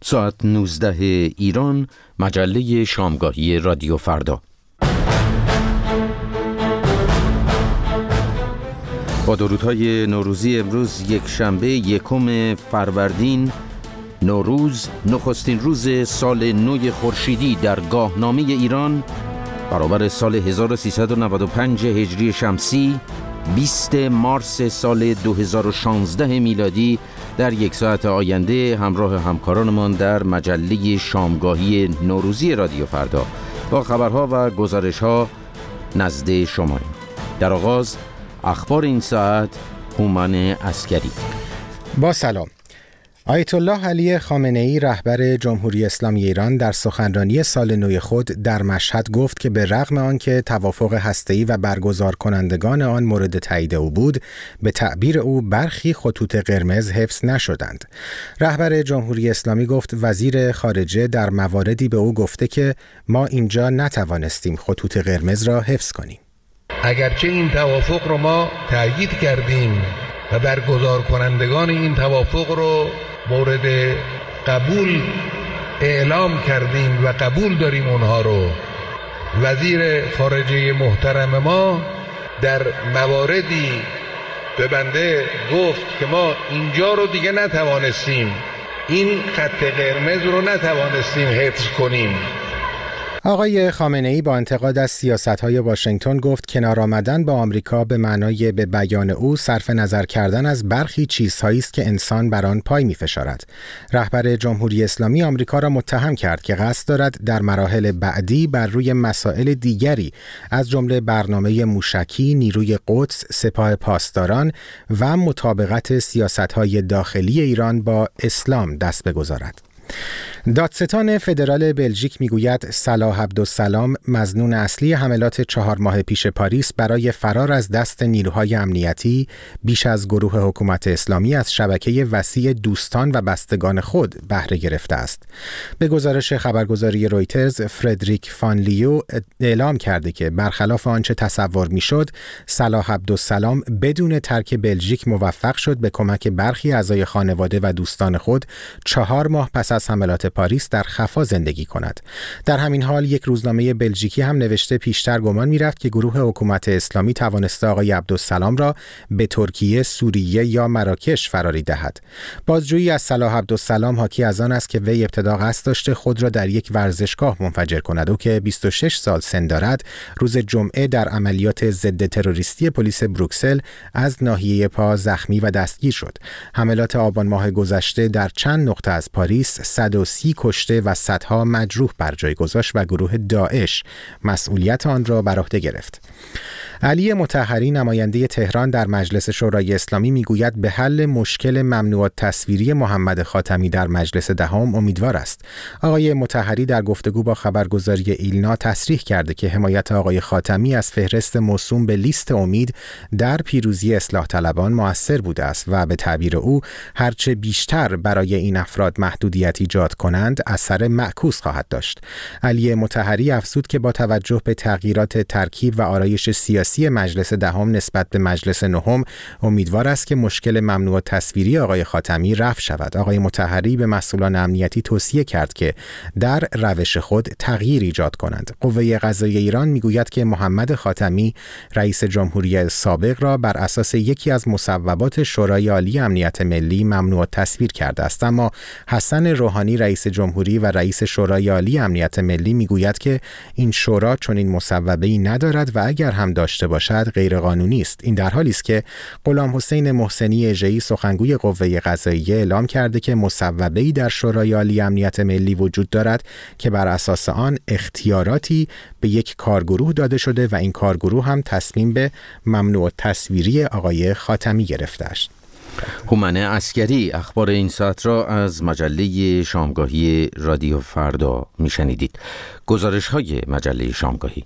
ساعت 19 ایران، مجله شامگاهی رادیو فردا. با درودهای نوروزی امروز یک شنبه 1 فروردین، نوروز نخستین روز سال نو خورشیدی در گاهنامه ایران برابر سال 1395 هجری شمسی، 20 مارس سال 2016 میلادی در یک ساعت آینده همراه همکارانمان در مجله شامگاهی نوروزی رادیو فردا با خبرها و گزارش‌ها نزد شما. در آغاز اخبار این ساعت، هومن عسکری. با سلام. آیت الله علی خامنه‌ای رهبر جمهوری اسلامی ایران در سخنرانی سال نو خود در مشهد گفت که به رغم آنکه توافق هسته‌ای و برگزار کنندگان آن مورد تایید او بود، به تعبیر او برخی خطوط قرمز حفظ نشدند. رهبر جمهوری اسلامی گفت وزیر خارجه در مواردی به او گفته که ما اینجا نتوانستیم خطوط قرمز را حفظ کنیم. اگرچه این توافق رو ما تایید کردیم و برگزار کنندگان این توافق رو مورد قبول اعلام کردیم و قبول داریم اونها رو، وزیر خارجه محترم ما در مواردی به بنده گفت که ما اینجا رو دیگه نتوانستیم، این خط قرمز رو نتوانستیم حفظ کنیم. آقای خامنه‌ای با انتقاد از سیاست‌های واشنگتن گفت کنار آمدن با آمریکا به معنای به بیان او صرف نظر کردن از برخی چیزهایی است که انسان بر آن پای می‌فشارد. رهبر جمهوری اسلامی آمریکا را متهم کرد که قصد دارد در مراحل بعدی بر روی مسائل دیگری از جمله برنامه موشکی، نیروی قدس، سپاه پاسداران و مطابقت سیاست‌های داخلی ایران با اسلام دست بگذارد. دادستان فدرال بلژیک میگوید صلاح عبدالسلام مظنون اصلی حملات 4 ماه پیش پاریس برای فرار از دست نیروهای امنیتی بیش از گروه حکومت اسلامی از شبکه وسیع دوستان و بستگان خود بهره گرفته است. به گزارش خبرگزاری رویترز، فردریک فان لیو اعلام کرده که برخلاف آنچه تصور میشد، صلاح عبدالسلام بدون ترک بلژیک موفق شد به کمک برخی اعضای خانواده و دوستان خود 4 ماه پس از حملات پاریس در خفا زندگی کند. در همین حال یک روزنامه بلژیکی هم نوشته پیشتر گمان می‌رفت که گروه حکومت اسلامی توانسته آقای عبدالسلام را به ترکیه، سوریه یا مراکش فراری دهد. بازجویی از صلاح عبدالسلام حاکی از آن است که وی ابتدا قصد داشته خود را در یک ورزشگاه منفجر کند. او که 26 سال سن دارد، روز جمعه در عملیات ضد تروریستی پلیس بروکسل از ناحیه پا زخمی و دستگیر شد. حملات آبان ماه گذشته در چند نقطه از پاریس 130 کشته و صدها مجروح بر جای گذاشت و گروه داعش مسئولیت آن را بر عهده گرفت. علی مطهری نماینده تهران در مجلس شورای اسلامی میگوید به حل مشکل ممنوعات تصویری محمد خاتمی در مجلس دهم امیدوار است. آقای مطهری در گفتگو با خبرگزاری ایلنا تصریح کرده که حمایت آقای خاتمی از فهرست موسوم به لیست امید در پیروزی اصلاح طلبان مؤثر بوده است و به تعبیر او هرچه بیشتر برای این افراد محدودیت ایجاد کنند اثر معکوس خواهد داشت. علی مطهری افزود که با توجه به تغییرات ترکیب و آرایش سیاسی مجلس دهم نسبت به مجلس نهم امیدوار است که مشکل ممنوع تصویری آقای خاتمی رفع شود. آقای مطهری به مسئولان امنیتی توصیه کرد که در روش خود تغییر ایجاد کنند. قوه قضاییه ایران میگوید که محمد خاتمی رئیس جمهوری سابق را بر اساس یکی از مصوبات شورای عالی امنیت ملی ممنوع تصویر کرده است، اما حسن روحانی رئیس جمهوری و رئیس شورای عالی امنیت ملی میگوید که این شورا چنین مصوبه‌ای ندارد و اگر هم داشته باشد غیر قانونی است. این در حالی است که غلام حسین محسنی اژه‌ای سخنگوی قوه قضاییه اعلام کرده که مصوبه‌ای در شورای عالی امنیت ملی وجود دارد که بر اساس آن اختیاراتی به یک کارگروه داده شده و این کارگروه هم تصمیم به ممنوع تصویری آقای خاتمی گرفته است. هومن عسکری اخبار این ساعت را از مجله شامگاهی رادیو فردا میشنیدید. گزارش‌های مجله شامگاهی.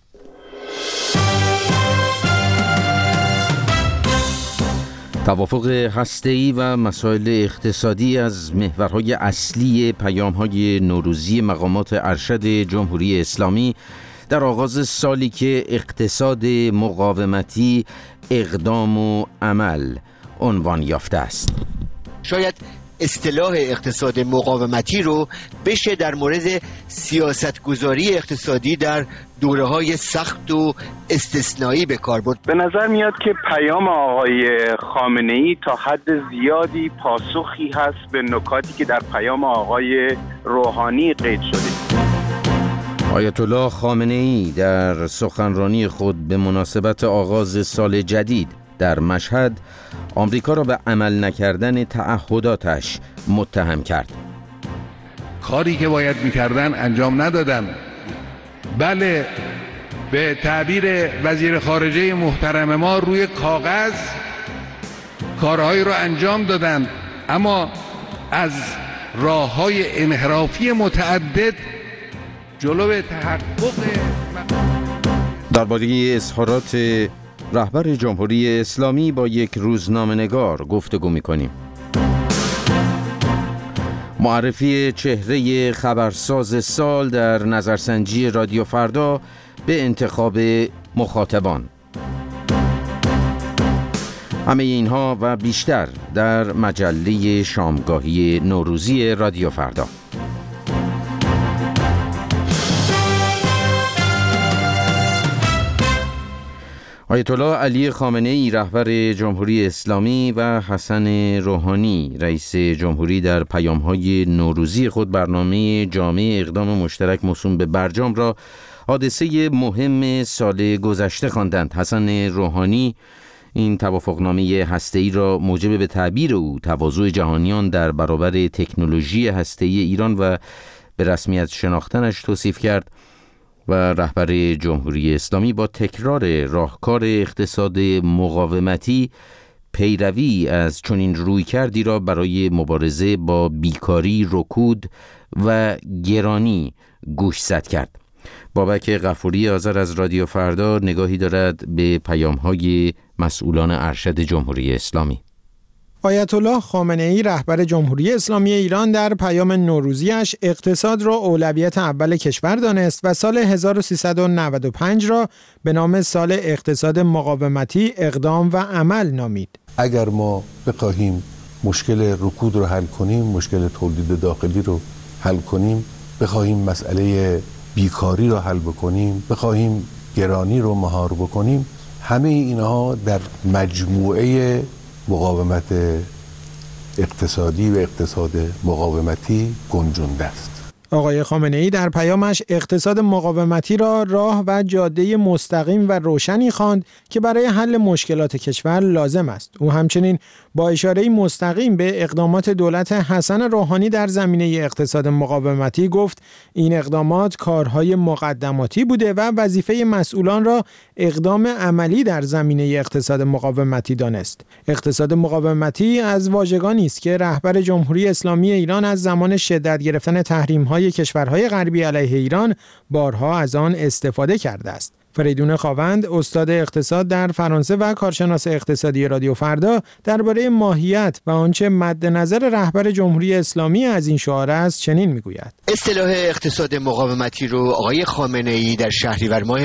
توافق هسته‌ای و مسائل اقتصادی از محورهای اصلی پیام‌های نوروزی مقامات ارشد جمهوری اسلامی در آغاز سالی که اقتصاد مقاومتی اقدام و عمل عنوان یافته است. شاید اصطلاح اقتصاد مقاومتی رو بشه در مورد سیاستگذاری اقتصادی در دوره‌های سخت و استثنایی به کار برد. به نظر میاد که پیام آقای خامنه‌ای تا حد زیادی پاسخی هست به نکاتی که در پیام آقای روحانی قید شده. آیت الله خامنه‌ای در سخنرانی خود به مناسبت آغاز سال جدید در مشهد آمریکا را به عمل نکردن تعهداتش متهم کرد. کاری که باید میکردن انجام ندادن. بله، به تعبیر وزیر خارجه محترم ما روی کاغذ کارهایی رو انجام دادن، اما از راه‌های انحرافی متعدد جلو تحقق درباره اظهارات رهبر جمهوری اسلامی با یک روزنامه‌نگار گفتگو می‌کنیم. معرفی چهره خبرساز سال در نظرسنجی رادیو فردا به انتخاب مخاطبان. همه اینها و بیشتر در مجله شامگاهی نوروزی رادیو فردا. آیت الله علی خامنه‌ای رهبر جمهوری اسلامی و حسن روحانی رئیس جمهوری در پیام‌های نوروزی خود برنامه جامع اقدام مشترک موسوم به برجام را حادثه مهم سال گذشته خواندند. حسن روحانی این توافقنامه هسته‌ای را موجب به تعبیر او تواضع جهانیان در برابر تکنولوژی هسته‌ای ایران و به رسمیت شناختنش توصیف کرد و رهبر جمهوری اسلامی با تکرار راهکار اقتصاد مقاومتی پیروی از چنین رویکردی را برای مبارزه با بیکاری، رکود و گرانی گوشزد کرد. بابک غفوری آذر از رادیو فردا نگاهی دارد به پیام‌های مسئولان ارشد جمهوری اسلامی. آیت الله خامنه‌ای رهبر جمهوری اسلامی ایران در پیام نوروزیش اقتصاد را اولویت اول کشور دانست و سال 1395 را به نام سال اقتصاد مقاومتی اقدام و عمل نامید. اگر ما بخواهیم مشکل رکود رو حل کنیم، مشکل تولید داخلی رو حل کنیم، بخواهیم مسئله بیکاری رو حل بکنیم، بخواهیم گرانی رو مهار بکنیم، همه اینها در مجموعه مقاومت اقتصادی و اقتصاد مقاومتی گنجونده است. آقای خامنه‌ای در پیامش اقتصاد مقاومتی را راه و جاده مستقیم و روشنی خواند که برای حل مشکلات کشور لازم است. او همچنین با اشاره مستقیم به اقدامات دولت حسن روحانی در زمینه اقتصاد مقاومتی گفت این اقدامات کارهای مقدماتی بوده و وظیفه مسئولان را اقدام عملی در زمینه اقتصاد مقاومتی دانست. اقتصاد مقاومتی از واژگانی است که رهبر جمهوری اسلامی ایران از زمان شدت گرفتن تحریم‌های کشورهای غربی علیه ایران بارها از آن استفاده کرده است. فریدون خاوند استاد اقتصاد در فرانسه و کارشناس اقتصادی رادیو فردا درباره ماهیت و آنچه مد نظر رهبر جمهوری اسلامی از این شعار است چنین میگوید. اصطلاح اقتصاد مقاومتی رو آقای خامنه‌ای در شهریور ماه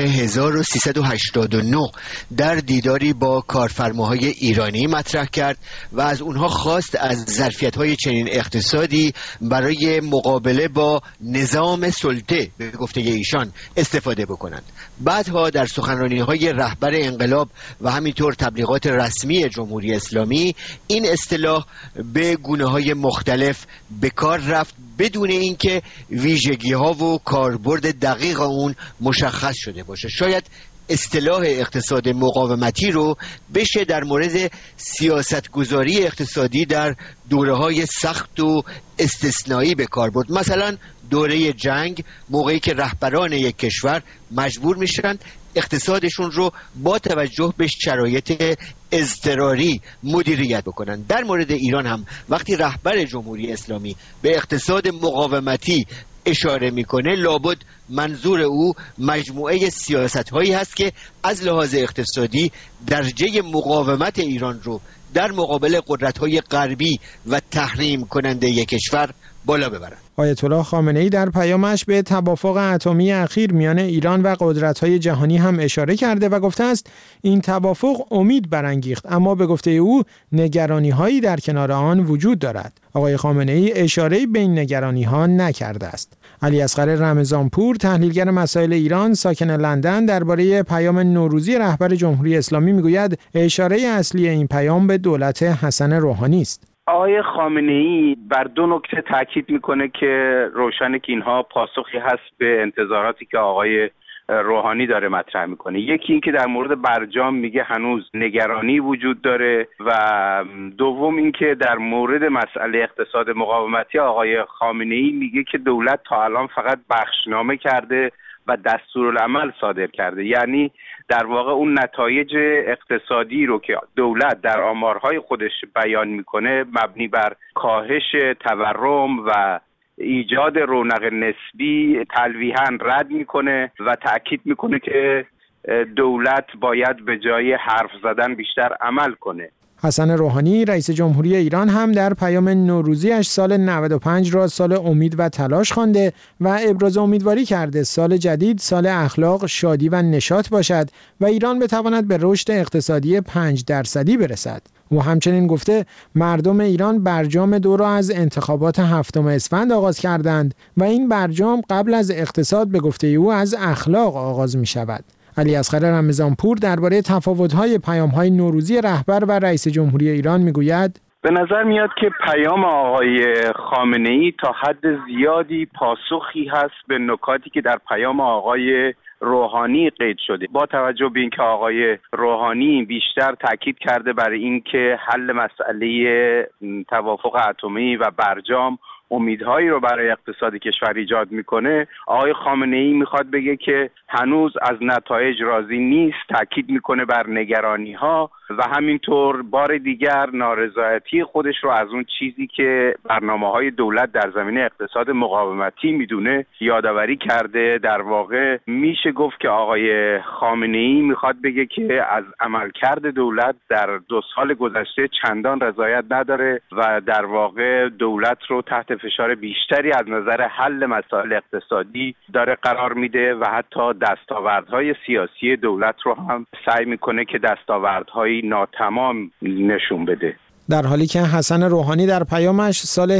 1389 در دیداری با کارفرماهای ایرانی مطرح کرد و از اونها خواست از ظرفیت‌های چنین اقتصادی برای مقابله با نظام سلطه به گفته ایشان استفاده بکنند. بعدها در سخنرانی‌های رهبر انقلاب و همینطور تبلیغات رسمی جمهوری اسلامی این اصطلاح به گونه‌های مختلف به کار رفت بدون اینکه ویژگی‌ها و کاربرد دقیق اون مشخص شده باشه. شاید اصطلاح اقتصاد مقاومتی رو بشه در مورد سیاستگذاری اقتصادی در دوره‌های سخت و استثنایی به کار برد. مثلا دوره جنگ، موقعی که رهبران یک کشور مجبور میشن اقتصادشون رو با توجه به شرایط اضطراری مدیریت بکنن. در مورد ایران هم وقتی رهبر جمهوری اسلامی به اقتصاد مقاومتی اشاره میکنه لابد منظور او مجموعه سیاست هایی هست که از لحاظ اقتصادی درجه مقاومت ایران رو در مقابل قدرت های غربی و تحریم کننده یک کشور بالا ببرند. آیت الله خامنه‌ای در پیامش به توافق اتمی اخیر میان ایران و قدرت‌های جهانی هم اشاره کرده و گفته است این توافق امید برانگیخت، اما به گفته او نگرانی‌هایی در کنار آن وجود دارد. آقای خامنه‌ای اشاره‌ای به این نگرانی‌ها نکرده است. علی اصغر رمضانپور، تحلیلگر مسائل ایران ساکن لندن، درباره پیام نوروزی رهبر جمهوری اسلامی میگوید اشاره اصلی این پیام به دولت حسن روحانی است. آقای خامنه‌ای بر دو نکته تاکید میکنه که روشنه که اینها پاسخی هست به انتظاراتی که آقای روحانی داره مطرح میکنه. یکی این که در مورد برجام میگه هنوز نگرانی وجود داره و دوم این که در مورد مسئله اقتصاد مقاومتی آقای خامنه‌ای میگه که دولت تا الان فقط بخشنامه کرده و دستورالعمل صادر کرده، یعنی در واقع اون نتایج اقتصادی رو که دولت در آمارهای خودش بیان میکنه مبنی بر کاهش تورم و ایجاد رونق نسبی تلویحاً رد میکنه و تأکید میکنه که دولت باید به جای حرف زدن بیشتر عمل کنه. حسن روحانی رئیس جمهوری ایران هم در پیام نوروزیش سال 95 را سال امید و تلاش خوانده و ابراز امیدواری کرده سال جدید سال اخلاق، شادی و نشاط باشد و ایران بتواند به رشد اقتصادی 5% برسد. او همچنین گفته مردم ایران برجام 2 را از انتخابات 7 اسفند آغاز کردند و این برجام قبل از اقتصاد به گفته او از اخلاق آغاز می شود. علی اصغر رمضانپور درباره تفاوت‌های پیام‌های نوروزی رهبر و رئیس جمهوری ایران میگوید به نظر میاد که پیام آقای خامنه‌ای تا حد زیادی پاسخی هست به نکاتی که در پیام آقای روحانی قید شده. با توجه به اینکه آقای روحانی بیشتر تاکید کرده بر اینکه حل مسئله توافق اتمی و برجام امیدهایی رو برای اقتصاد کشور ایجاد میکنه، آقای خامنه‌ای میخواد بگه که هنوز از نتایج راضی نیست، تاکید میکنه بر نگرانی‌ها و همینطور بار دیگر نارضایتی خودش رو از اون چیزی که برنامه‌های دولت در زمینه اقتصاد مقاومتی میدونه یادآوری کرده. در واقع میشه گفت که آقای خامنه‌ای میخواد بگه که از عملکرد دولت در 2 سال گذشته چندان رضایت نداره و در واقع دولت رو تحت فشار بیشتری از نظر حل مسائل اقتصادی داره قرار میده و حتی دستاوردهای سیاسی دولت رو هم سعی میکنه که دستاوردهای ناتمام نشون بده. در حالی که حسن روحانی در پیامش سال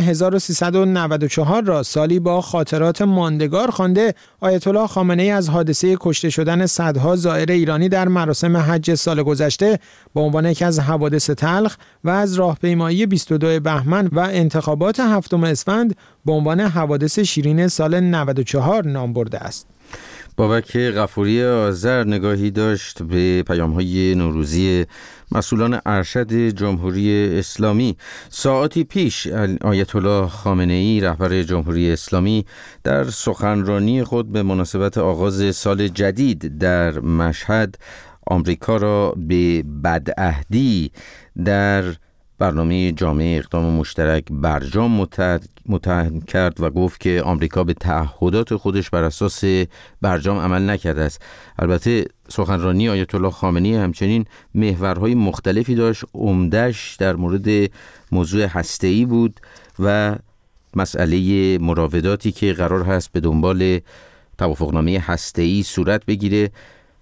1394 را سالی با خاطرات ماندگار خوانده، آیت الله خامنه‌ای از حادثه کشته شدن صدها زائر ایرانی در مراسم حج سال گذشته به عنوان یکی از حوادث تلخ و از راهپیمایی 22 بهمن و انتخابات 7 اسفند به عنوان حوادث شیرین سال 94 نام برده است. بابک غفوری آذر نگاهی داشت به پیام‌های نوروزی مسئولان ارشد جمهوری اسلامی. ساعاتی پیش آیت الله خامنه‌ای رهبر جمهوری اسلامی در سخنرانی خود به مناسبت آغاز سال جدید در مشهد آمریکا را به بدعهدی در برنامه جامعه اقدام مشترک برجام متهم کرد و گفت که آمریکا به تعهدات خودش بر اساس برجام عمل نکرده است. البته سخنرانی آیت الله خامنه‌ای همچنین محورهای مختلفی داشت، عمده‌اش در مورد موضوع هسته‌ای بود و مسئله مراوداتی که قرار هست به دنبال توافقنامه هسته‌ای صورت بگیره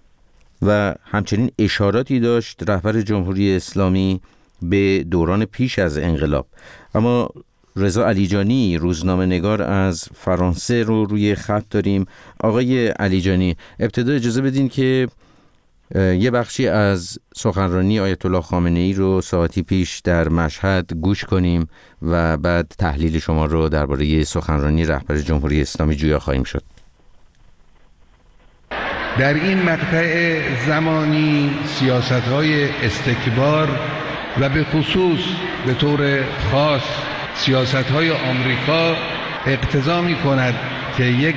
و همچنین اشاراتی داشت رهبر جمهوری اسلامی به دوران پیش از انقلاب. اما رضا علیجانی روزنامه‌نگار از فرانسه رو روی خط داریم. آقای علیجانی، ابتدا اجازه بدین که یه بخشی از سخنرانی آیت الله خامنه‌ای رو ساعتی پیش در مشهد گوش کنیم و بعد تحلیل شما رو درباره سخنرانی رهبر جمهوری اسلامی جویا خواهیم شد. در این مقطع زمانی سیاست‌های استکبار و به خصوص به طور خاص سیاست‌های آمریکا اقتضا می‌کند که یک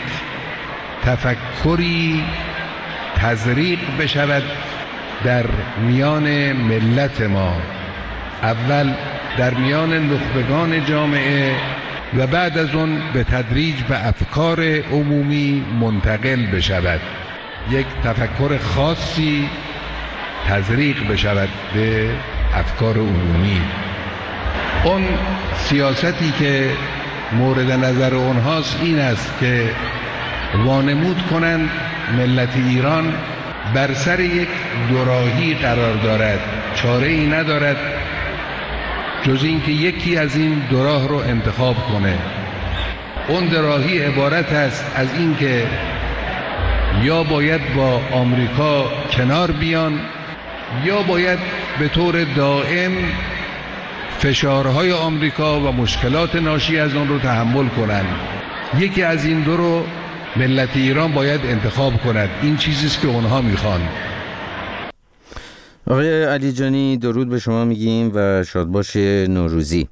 تفکری تزریق بشود در میان ملت ما، اول در میان نخبگان جامعه و بعد از اون به تدریج به افکار عمومی منتقل بشود، یک تفکر خاصی تزریق بشود به افکار عمومی. اون سیاستی که مورد نظر اونهاست این است که وانمود کنند ملت ایران بر سر یک دوراهی قرار دارد، چاره ای ندارد جز اینکه یکی از این دو راه رو انتخاب کنه. اون دوراهی عبارت است از اینکه یا باید با آمریکا کنار بیان یا باید به طور دائم فشارهای آمریکا و مشکلات ناشی از اون رو تحمل کنند. یکی از این دو رو ملت ایران باید انتخاب کند. این چیزی است که اونها میخوان. آقای علیجانی درود به شما میگیم و شادباش نوروزی.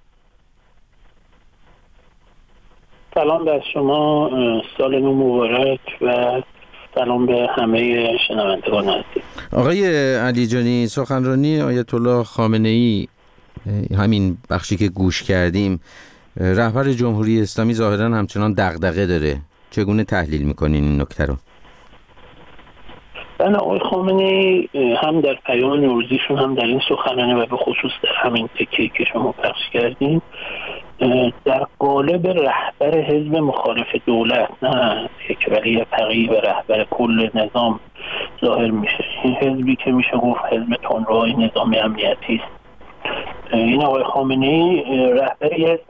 سلام بر شما، سال نو مبارک و سلام به همه شنوندگان عزیز. آقای علیجانی، سخنرانی آیت الله خامنه ای، همین بخشی که گوش کردیم، رهبر جمهوری اسلامی ظاهرا همچنان دغدغه داره. چگونه تحلیل میکنین این نکته رو؟ بله، آقای خامنه ای هم در پیام نوروزیشون هم در این سخنرانی و به خصوص در همین تکه‌ای که شما پخش کردین در قالب رهبر حزب مخالف دولت، نه یک ولی فقیه و رهبر کل نظام ظاهر میشه. این حزبی که میشه گفت حزب تندروهای نظام امنیتی است. این آقای خامنه ای رهبر یه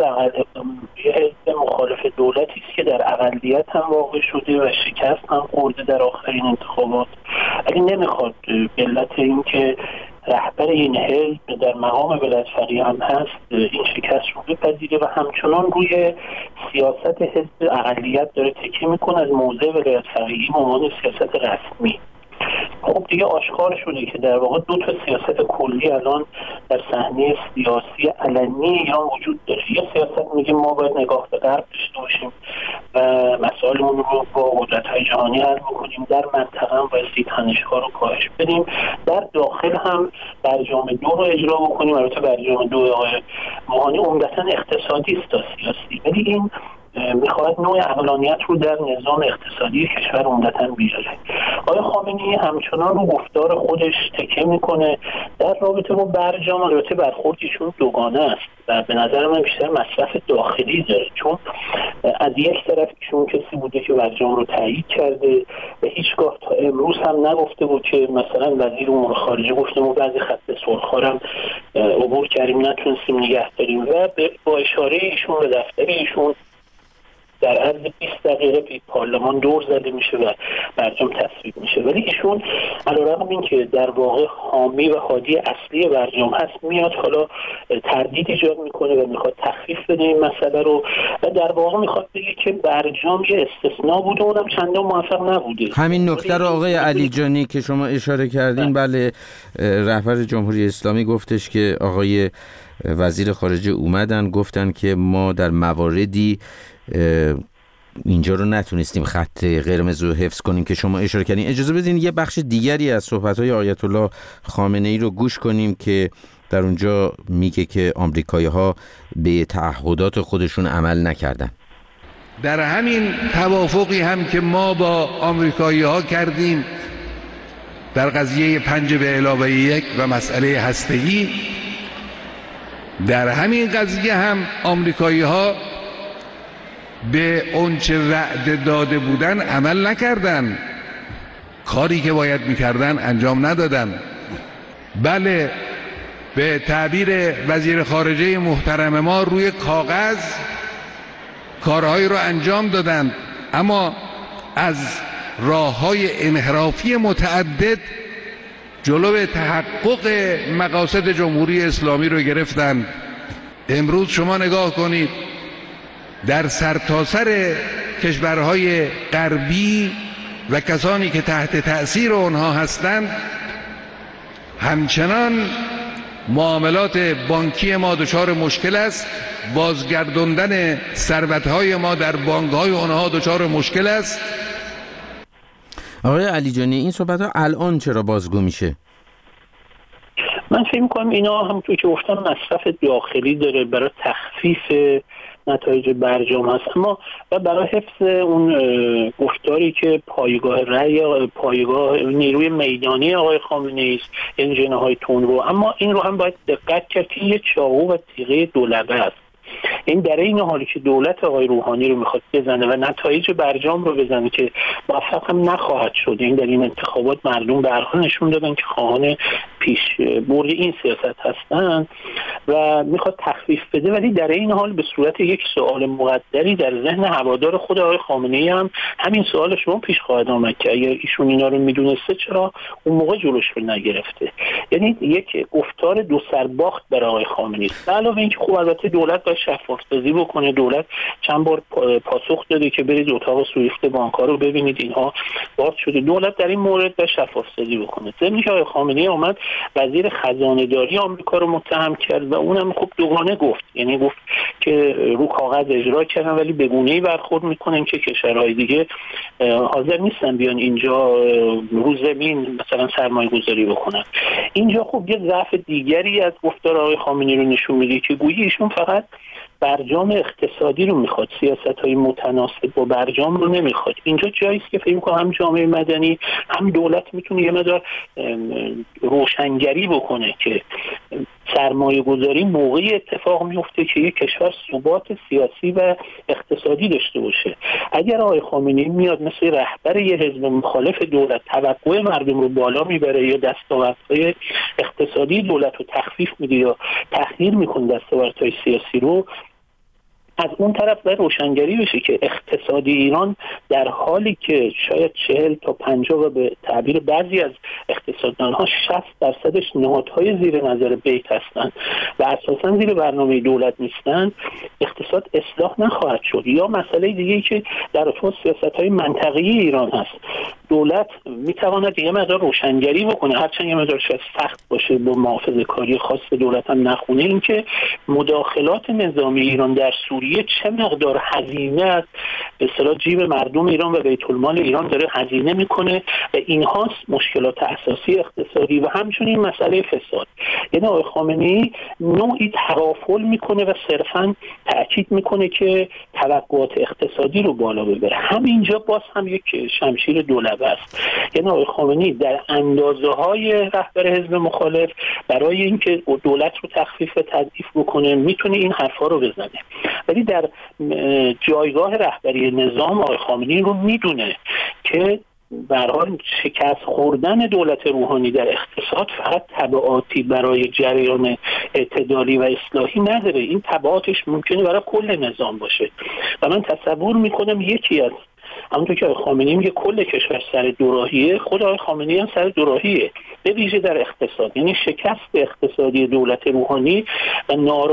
حزب مخالف دولتی است که در اقلیت هم واقع شده و شکست هم خورده در آخرین انتخابات. ولی نمیخواد به علت این که رهبر این حزب در مقام ولایت فقیه هم هست این شکست رو بپذیره و همچنان روی سیاست حزب اقلیت داره تکیه میکنه از موضع ولایت فقیه به عنوان سیاست رسمی. خب دیگه آشکار شده که در واقع دو تا سیاست کلی الان در صحنه سیاسی علنی ایران وجود داره. یه سیاست میگه ما باید نگاه به غرب داشته باشیم و مسائلمون رو با قدرت‌های جهانی حل بکنیم، در منطقه هم باید تنش‌ها رو کاهش بدیم، در داخل هم برجام 2 رو اجرا بکنیم. البته برجام 2 آقای روحانی عمدتاً اقتصادی است تا سیاسی، ولی این میخواهد نوع عقلانیت رو در نظام اقتصادی کشور عمدتاً بیاره. آقای خامنه‌ای همچنان رو گفتار خودش تکیه میکنه در رابطه با برجام. البته برخوردشون دوگانه است و به نظر من بیشتر مصرف داخلی داره، چون از یک طرف ایشون کسی بوده که برجام رو تایید کرده و هیچگاه تا امروز هم نگفته بود که مثلا وزیر امور خارجه گفته ما بعضی خط سرخارم عبور کردیم نتونستیم نگه داریم و با اشاره ایشون به دفتر ایشون در عرض 20 دقیقه به پارلمان دور زده میشه و برجام تصویب میشه. ولی ایشون علیرغم این که در واقع حامی و هادی اصلی برجام هست میاد حالا تردید ایجاد میکنه و میخواد تخفیف بده این مسئله رو و در واقع میخواد بگه که برجام یه استثناء بوده اونم چندان موفق نبوده. همین نکته رو آقای علیجانی که شما اشاره کردین، بله، رهبر جمهوری اسلامی گفتش که آقای وزیر خارجه اومدن گفتن که ما در مواردی اینجا رو نتونستیم خط قرمز رو حفظ کنیم که شما اشاره کردین. اجازه بدین یه بخش دیگری از صحبت‌های آیت الله خامنه ای رو گوش کنیم که در اونجا میگه که آمریکایی‌ها به تعهدات خودشون عمل نکردن. در همین توافقی هم که ما با آمریکایی‌ها کردیم در قضیه 5+1 و مسئله هسته‌ای، در همین قضیه هم آمریکایی‌ها به اونچه وعده داده بودن عمل نکردن، کاری که باید میکردن انجام ندادن. بله، به تعبیر وزیر خارجه محترم ما روی کاغذ کارهایی رو انجام دادن، اما از راه‌های انحرافی متعدد جلو تحقق مقاصد جمهوری اسلامی رو گرفتن. امروز شما نگاه کنید در سرتاسر کشورهای غربی و کسانی که تحت تأثیر آنها هستند همچنان معاملات بانکی ما دچار مشکل است، بازگرداندن ثروت‌های ما در بانک‌های آنها دچار مشکل است. آقای علیجانی، این صحبت‌ها الان چرا بازگو میشه؟ من فکر می‌کنم اینا همونطور که گفتم مصرف داخلی داره برای تخفیف نتایج برجام هست، اما و برای حفظ اون گفتاری که پایگاه رأی پایگاه نیروی میدانی آقای خامنه‌ای است، یعنی جناح‌های تندرو. اما این رو هم باید دقت کرد که یه چاقو و تیغه دولبه است. این در این حالی که دولت آقای روحانی رو میخواد بزنه و نتایج برجام رو بزنه که موفق هم نخواهد شد، این در این انتخابات مردم به هر حال نشون دادن که خواهان پیش برد این سیاست هستن و میخواد تخفیف بده، ولی در این حال به صورت یک سوال مقدری در ذهن هوادار خود آقای خامنه‌ای هم همین سوال شما پیش خواهد آمد که اگر ایشون اینا رو میدونسته چرا اون موقع جلوش رو نگرفته. یعنی یک گفتار دو سرباخت برای آقای خامنه‌ای است. علاوه اینکه خب البته دولت باید شفاف‌سازی بکنه، دولت چند بار پاسخ داده که برید اتاق سوئیفت بانک‌ها رو ببینید اینها باز شده، دولت در این مورد باید شفاف‌سازی بکنه. ضمن که آقای خامنه‌ای اومد وزیر خزانه‌داری آمریکا رو متهم کرد و اونم خب دوگانه گفت، یعنی گفت که رو کاغذ اجرا کردن ولی به گونه‌ای برخورد میکنن که کشورهای دیگه حاضر نیستن بیان اینجا رو زمین مثلا سرمایه‌گذاری بکنن. اینجا خب یه ضعف دیگری از گفتار آقای خامنه‌ای رو نشون میده که گویی ایشون فقط برجام اقتصادی رو میخواد، سیاست‌های متناسب با برجام رو نمیخواد. اینجا جایی است که فکر می‌کنم هم جامعه مدنی هم دولت میتونه یه مقدار روشنگری بکنه که سرمایه گذاری موقعی اتفاق میفته که یک کشور ثبات سیاسی و اقتصادی داشته باشه. اگر آقای خامنه‌ای میاد مثل رهبر یه حزب مخالف دولت توقع مردم رو بالا میبره یا دستاوردهای اقتصادی دولت رو تخفیف میده یا تحقیر میکنه دستاوردهای سیاسی رو، از اون طرف باید روشنگری بشه که اقتصادی ایران در حالی که شاید 40 تا 50 و به تعبیر بعضی از اقتصاددانها 60% نهادهای زیر نظر بیت هستند و اساساً زیر برنامه دولت نیستند، اقتصاد اصلاح نخواهد شد. یا مسئله دیگه‌ای که در رابطه سیاست‌های منطقه‌ای ایران هست، دولت میتواند یه مقدار روشنگری بکنه، هرچند یه مقدار شاید سخت باشه با محافظه‌کاری خاص دولت هم نخونه، این که مداخلات نظامی ایران در سوریه چه مقدار هزینه از به اصطلاح جیب مردم ایران و بیت المال ایران داره هزینه میکنه و اینهاست مشکلات اساسی اقتصادی و همچنین مسئله فساد. یعنی آقای خامنه‌ای نوعی تغافل میکنه و صرفاً تاکید میکنه که توقعات اقتصادی رو بالا ببره. همینجا باز هم یک شمشیر دولبه است. یعنی آقای خامنه‌ای در اندازه‌های رهبر حزب مخالف برای اینکه دولت رو تخفیف و تضعیف بکنه میتونه این حرفا رو بزنه، ولی در جایگاه رهبری نظام آقای خامنه‌ای رو میدونه که به هر حال شکست خوردن دولت روحانی در اقتصاد فقط تبعاتی برای جریان اعتدالی و اصلاحی نداره، این تبعاتش ممکنه برای کل نظام باشه و من تصور میکنم یکی از همونطور که آقای خامنه‌ای میگه کل کشور سر دوراهیه، خود آقای خامنه‌ای هم سر دوراهیه، به ویژه در اقتصاد. یعنی شکست اقتصادی دولت روحانی و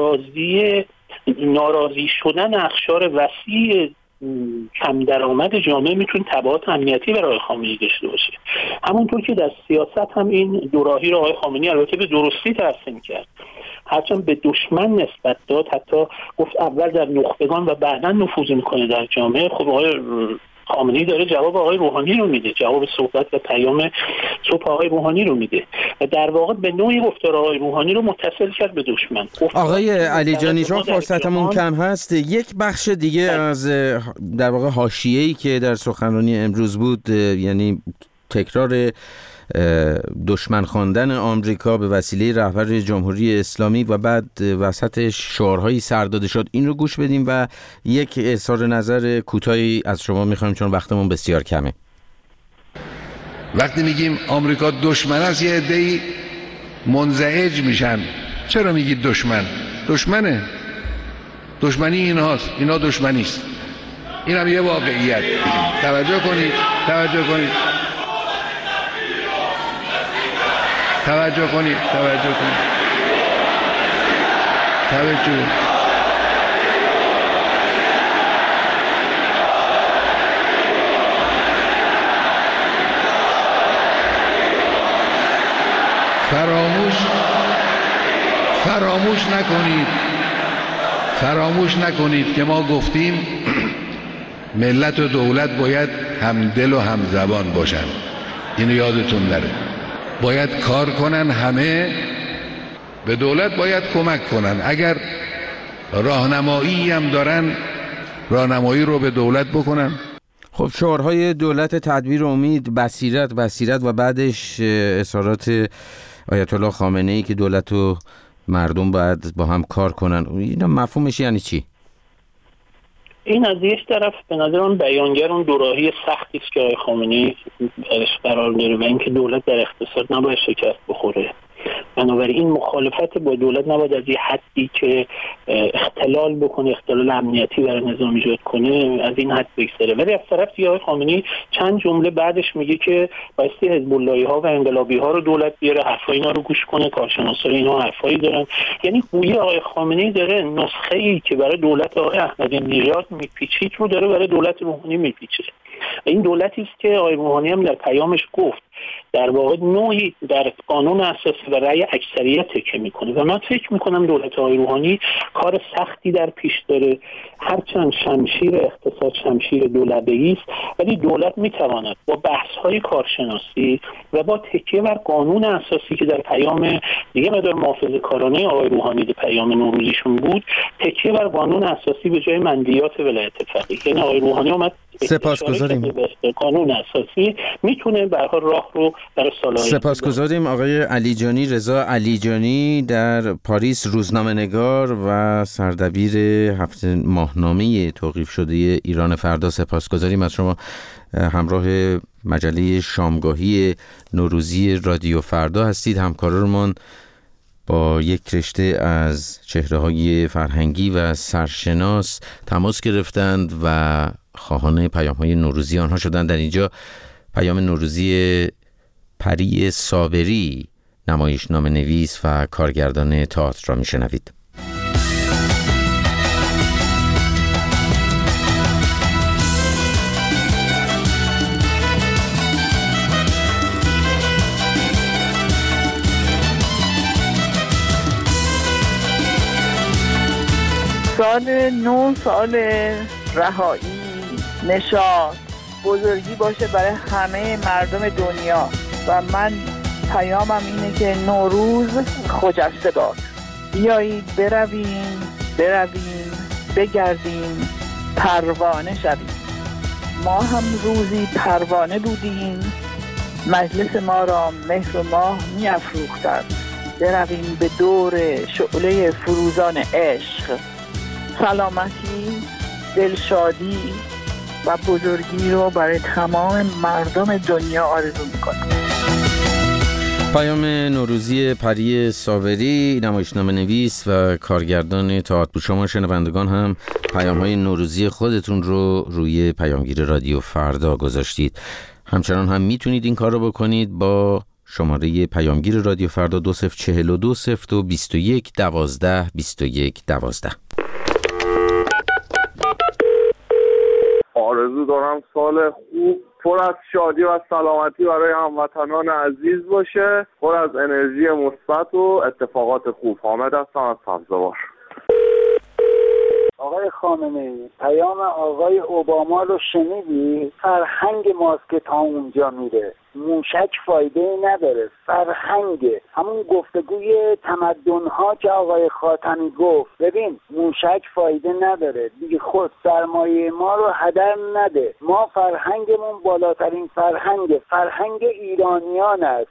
ناراضی شدن اقشار وسیع کم درآمد جامعه میتونه تبعات امنیتی برای آقای خامنه‌ای داشته باشه. همونطور که در سیاست هم این دوراهی رو آقای خامنه‌ای البته به درستی ترسیم کرد، هرچند به دشمن نسبت داد، حتی گفت اول در نخبگان و بعداً نفوذ میکنه در جامعه. خب آقای خامنه‌ای داره جواب آقای روحانی رو میده، جواب صحبت و پیام صبح آقای روحانی رو میده و در واقع به نوعی گفتار آقای روحانی رو متصل کرد به دشمن. آقای علی جانی، چون فرصتمون کم هست، یک بخش دیگه از در واقع حاشیه‌ای که در سخنرانی امروز بود، یعنی تکرار دشمن خواندن آمریکا به وسیله رهبر جمهوری اسلامی و بعد وسطش شعارهایی سر داده شد، این رو گوش بدیم و یک اظهار نظر کوتاهی از شما می‌خوایم چون وقتمون بسیار کمه. وقتی میگیم آمریکا دشمن است یه عده‌ای منزعج میشن. چرا میگید دشمن؟ دشمنه، دشمنی اینهاست، اینا دشمنیست. این هم یه واقعیت. توجه کنید. فراموش نکنید که ما گفتیم ملت و دولت باید همدل و همزبان باشن. اینو یادتون نره. باید کار کنن، همه به دولت باید کمک کنن. اگر راهنمایی هم دارن، راهنمایی رو به دولت بکنن. خب شعارهای دولت تدبیر امید، بصیرت و بعدش اظهارات آیت الله خامنه‌ای که دولت رو مردم باید با هم کار کنن. اینا مفهومش یعنی چی؟ این از یک طرف به نظر من بیانگر اون دوراهی سختی است که آقای خامنه‌ای درش قرار داره و اینکه دولت در اقتصاد نباید شکست بخوره. بنابراین مخالفت با دولت نباید از یه حدی که اختلال بکنه، اختلال امنیتی برای نظام ایجاد کنه، از این حد بگذره. ولی از طرفی آقای خامنه‌ای چند جمله بعدش میگه که بایستی حزب اللهی‌ها و انقلابی‌ها رو دولت بیاره، حرفای اینا رو گوش کنه، کارشناسا اینا حرفایی دارن. یعنی گویا آقای خامنه‌ای داره نسخه‌ای که برای دولت آقای احمدی نژاد میپیچید رو داره برای دولت روحانی میپیچه. این دولتی است که آقای روحانی هم در پیامش گفت در واقع نوعی در قانون اساسی و رأی اکثریت تکیه میکنه و من فکر میکنم دولت آقای روحانی کار سختی در پیش داره. هرچند شمشیر اقتصاد شمشیر دولبه‌ای است، ولی دولت میتواند با بحث‌های کارشناسی و با تکیه بر قانون اساسی که در پیام دیگه مدار محافظه‌کارانه آقای روحانی در پیام نوروزیشون بود، تکیه بر قانون اساسی به جای مندیات ولایت فقیه. یعنی آقای روحانی اومد سپاسگزاریم. قانون اساسی میتونه به هر حال راه رو برای سال‌های سپاسگزاریم آقای علیجانی، رضا علیجانی در پاریس، روزنامه‌نگار و سردبیر هفته ماهنامه توقیف شده ایران فردا. سپاسگزاریم از شما. همراه مجله شامگاهی نوروزی رادیو فردا هستید. همکارانمان با یک رشته از چهره‌های فرهنگی و سرشناس تماس گرفتند و خواهان پیام‌های نوروزی آنها شدند. در اینجا پیام نوروزی پری صابری، نمایشنامه نویس و کارگردان تئاتر را میشنوید. سال نو، سال رهایی، نشاط، بزرگی باشه برای همه مردم دنیا و من پیامم اینه که نوروز خجسته باد. بیایید برویم بگردیم، پروانه شویم. ما هم روزی پروانه بودیم، مجلس ما را مهر و ماه می افروختند. برویم به دور شعله فروزان عشق. سلامتی، دلشادی و بزرگی رو برای تمام مردم دنیا آرزو میکنم. پیام نوروزی پری صابری، نمایشنامه نویس و کارگردان تئاتر. شما شنوندگان هم پیام‌های نوروزی خودتون رو روی پیامگیر رادیو فردا گذاشتید. همچنان هم میتونید این کار رو بکنید با شماره پیامگیر رادیو فردا 2042 021 12 21 12. آرزو دارم سال خوب پر از شادی و سلامتی برای هموطنان عزیز باشه، پر از انرژی مثبت و اتفاقات خوب. حامد هستم از سبزوار. آقای خامنه‌ای، پیام آقای اوباما رو شنیدی؟ فرهنگ ماست که تا اونجا میره، موشک فایده نداره. فرهنگ همون گفتگوی تمدن‌ها که آقای خاتمی گفت، ببین موشک فایده نداره دیگه، خود سرمایه ما رو هدر نده. ما فرهنگمون بالاترین فرهنگ ایرانیان است.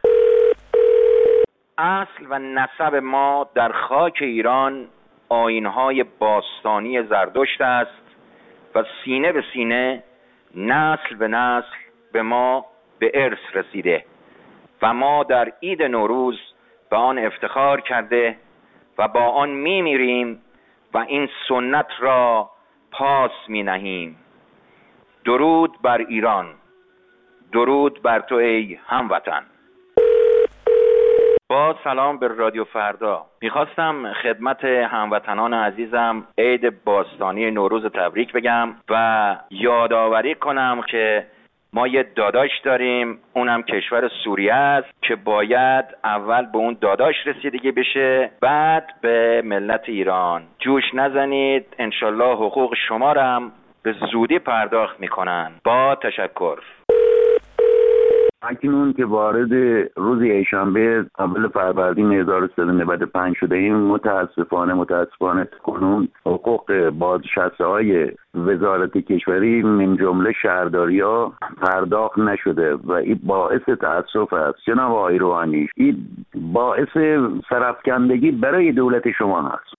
اصل و نسب ما در خاک ایران آیین‌های باستانی زرتشت است و سینه به سینه، نسل به نسل به ما به ارث رسیده و ما در عید نوروز به آن افتخار کرده و با آن میمیریم و این سنت را پاس می نهیم. درود بر ایران، درود بر تو ای هموطن. با سلام به رادیو فردا. میخواستم خدمت هموطنان عزیزم عید باستانی نوروز تبریک بگم و یادآوری کنم که ما یه داداش داریم، اونم کشور سوریه است که باید اول به اون داداش رسیدگی بشه، بعد به ملت ایران. جوش نزنید، انشالله حقوق شما را هم به زودی پرداخت میکنن. با تشکر. اکنون که وارد روز یکشنبه اول فروردین 1395 شده ایم، متاسفانه کنون حقوق بازنشسته‌های وزارت کشوری من جمله شهرداری‌ها پرداخت نشده و این باعث تأسف است. جناب آقای روحانی، این باعث سرافکندگی برای دولت شما هست.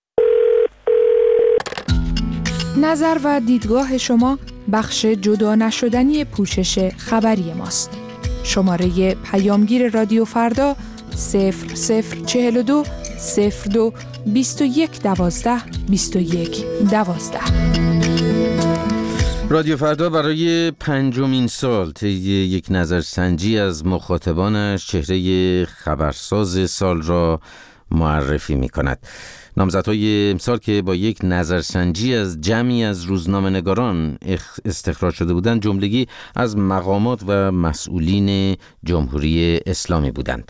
نظر و دیدگاه شما بخش جدا نشدنی پوشش خبری ماست. شماره پیامگیر رادیو فردا 0042 02 21 12 21 12. رادیو فردا برای 5مین سال طی یک نظرسنجی از مخاطبانش چهره خبرساز سال را معرفی می کند. نامزدهای امسال که با یک نظرسنجی از جمعی از روزنامه‌نگاران استخراج شده بودند جملگی از مقامات و مسئولین جمهوری اسلامی بودند.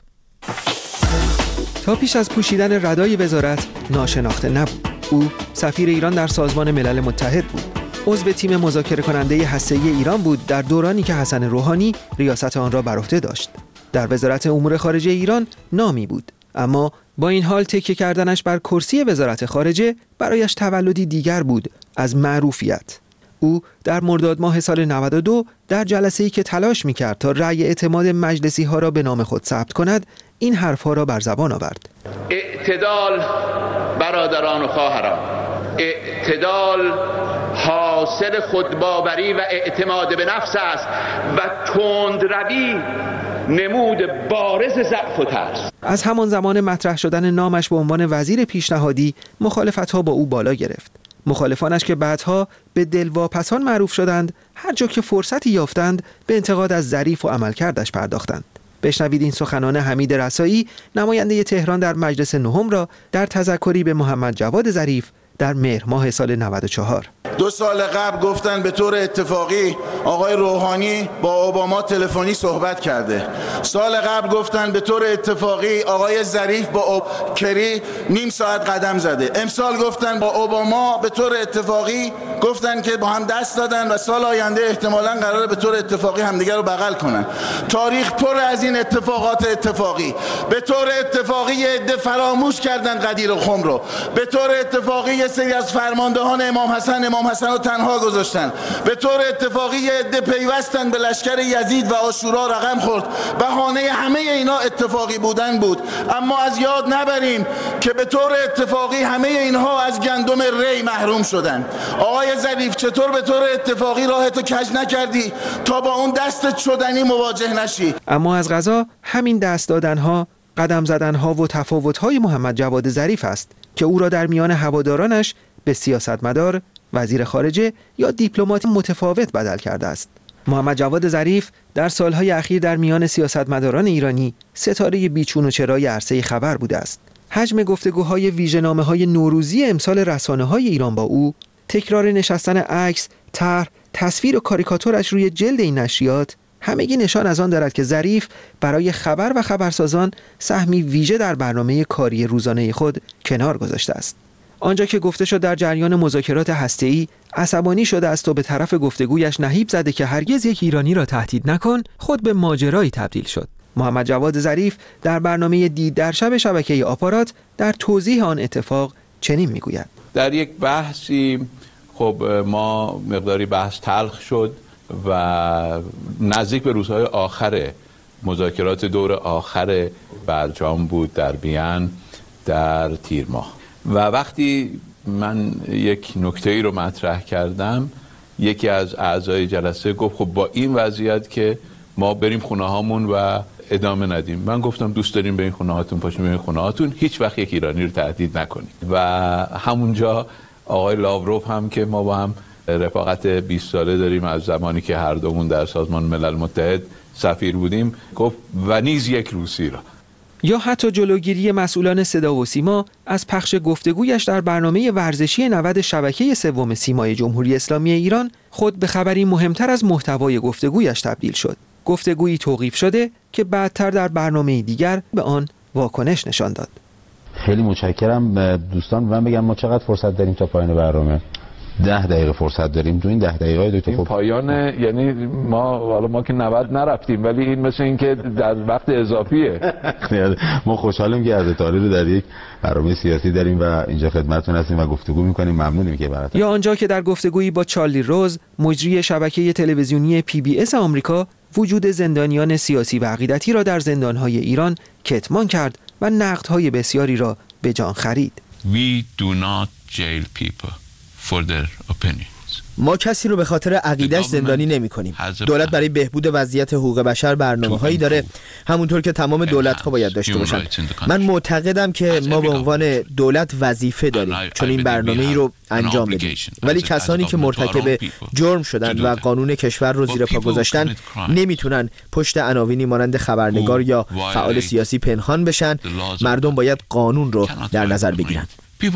تا پیش از پوشیدن ردای وزارت ناشناخته نبود. او سفیر ایران در سازمان ملل متحد بود. عضو تیم مذاکره کننده هسته‌ای ایران بود در دورانی که حسن روحانی ریاست آن را بر عهده داشت. در وزارت امور خارجه ایران نامی بود، اما با این حال تکیه کردنش بر کرسی وزارت خارجه برایش تولدی دیگر بود از معروفیت. او در مرداد ماه سال 92 در جلسه‌ای که تلاش می‌کرد تا رأی اعتماد مجلسی‌ها را به نام خود ثبت کند، این حرف‌ها را بر زبان آورد. اعتدال برادران و خواهران، اعتدال حاصل خودباوری و اعتماد به نفس است و تندروی نمود بارز ضعف و ترس. از همان زمان مطرح شدن نامش به عنوان وزیر پیشنهادی مخالفت‌ها با او بالا گرفت. مخالفانش که بعدها به دلواپسان معروف شدند، هر جا که فرصتی یافتند به انتقاد از ظریف و عملکردش پرداختند. بشنوید این سخنان حمید رسایی، نماینده تهران در مجلس نهم را در تذکری به محمد جواد ظریف در مهر ماه سال 94. 2 سال قبل گفتن به طور اتفاقی آقای روحانی با اوباما تلفنی صحبت کرده. سال قبل گفتن به طور اتفاقی آقای ظریف با کری نیم ساعت قدم زده. امسال گفتن با اوباما به طور اتفاقی گفتن که با هم دست دادن و سال آینده احتمالاً قراره به طور اتفاقی همدیگر رو بغل کنن. تاریخ پر از این اتفاقات اتفاقی. به طور اتفاقی عده فراموش کردن قدیر و خم رو. به طور اتفاقی یه سری از فرماندهان امام حسن رو تنها گذاشتن. به طور اتفاقی عده پیوستن به لشکر یزید و عاشورا رقم خورد. بهانه همه اینا اتفاقی بودن بود، اما از یاد نبریم که به طور اتفاقی همه اینها از گندم ری محروم شدن. آقای ظریف، چطور به طور اتفاقی راهتو کج نکردی تا با اون دست شدنی مواجه نشی؟ اما از قضا همین دست دادنها، قدم زدنها و تفاوت‌های محمد جواد ظریف است که او را در میان هوادارانش به سیاستمدار، وزیر خارجه یا دیپلمات متفاوت بدل کرده است. محمد جواد ظریف در سالهای اخیر در میان سیاستمداران ایرانی ستاره بیچون و چرای عرصه خبر بوده است. حجم گفتگوهای ویژه‌نامه‌های نوروزی امسال رسانه‌های ایران با او، تکرار نشستن عکس، طرح، تصویر و کاریکاتورش روی جلد این نشریات همگی نشان از آن دارد که ظریف برای خبر و خبرسازان سهمی ویژه در برنامه کاری روزانه خود کنار گذاشته است. آنجا که گفته شد در جریان مذاکرات هسته‌ای عصبانی شده است و به طرف گفتگویش نهیب زده که هرگز یک ایرانی را تهدید نکن، خود به ماجرایی تبدیل شد. محمد جواد ظریف در برنامه دید در شب شبکه آپارات در توضیح آن اتفاق چنین میگوید: در یک بحثی خب ما مقداری بحث تلخ شد و نزدیک به روزهای آخر مذاکرات دور آخر برجام بود در بیان در تیر ماه. و وقتی من یک نکته‌ای رو مطرح کردم، یکی از اعضای جلسه گفت خب با این وضعیت که ما بریم خونه هامون و ادامه ندیم. من گفتم دوست داریم به این خونه هاتون پاشیم، به این خونه هاتون، هیچ وقت یک ایرانی رو تهدید نکنید. و همونجا آقای لاوروف هم که ما با هم رفاقت 20 ساله داریم از زمانی که هر دومون در سازمان ملل متحد سفیر بودیم، گفت و نیز یک روسی را. یا حتی جلوگیری مسئولان صدا و سیما از پخش گفتگویش در برنامه ورزشی 90 شبکه سوم سیمای جمهوری اسلامی ایران خود به خبری مهمتر از محتوای گفتگویش تبدیل شد. گفتگویی توقیف شده که بعدتر در برنامه دیگر به آن واکنش نشان داد. خیلی متشکرم دوستان. من بگم ما چقدر فرصت داریم تا پایان برنامه؟ 10 دقیقه فرصت داریم. تو این 10 دقیقه دکتر خب پایان، یعنی ما که 90 نرفتیم، ولی این مثل این که در وقت اضافیه. ما خوشحالیم که از تاریخ در یک برنامه سیاسی داریم و اینجا خدمتتون هستیم و گفتگو می‌کنیم. ممنونیم که براتون. یا آنجا که در گفتگویی با چارلی روز، مجری شبکه تلویزیونی PBS آمریکا، وجود زندانیان سیاسی و عقیدتی را در زندان‌های ایران کتمان کرد و نقدهای بسیاری را به جان خرید. We do not jail people for their opinions. ما کسی رو به خاطر عقیده‌اش زندانی نمی‌کنیم. دولت برای بهبود وضعیت حقوق بشر برنامه‌هایی داره، همونطور که تمام دولت‌ها باید داشته باشن. من معتقدم که ما به عنوان دولت وظیفه داریم چون این برنامه‌ای رو انجام بدیم. ولی کسانی که مرتکب جرم شدن و قانون کشور رو زیر پا گذاشتن نمیتونن پشت عناوینی مانند خبرنگار یا فعال سیاسی پنهان بشن. مردم باید قانون رو در نظر بگیرن.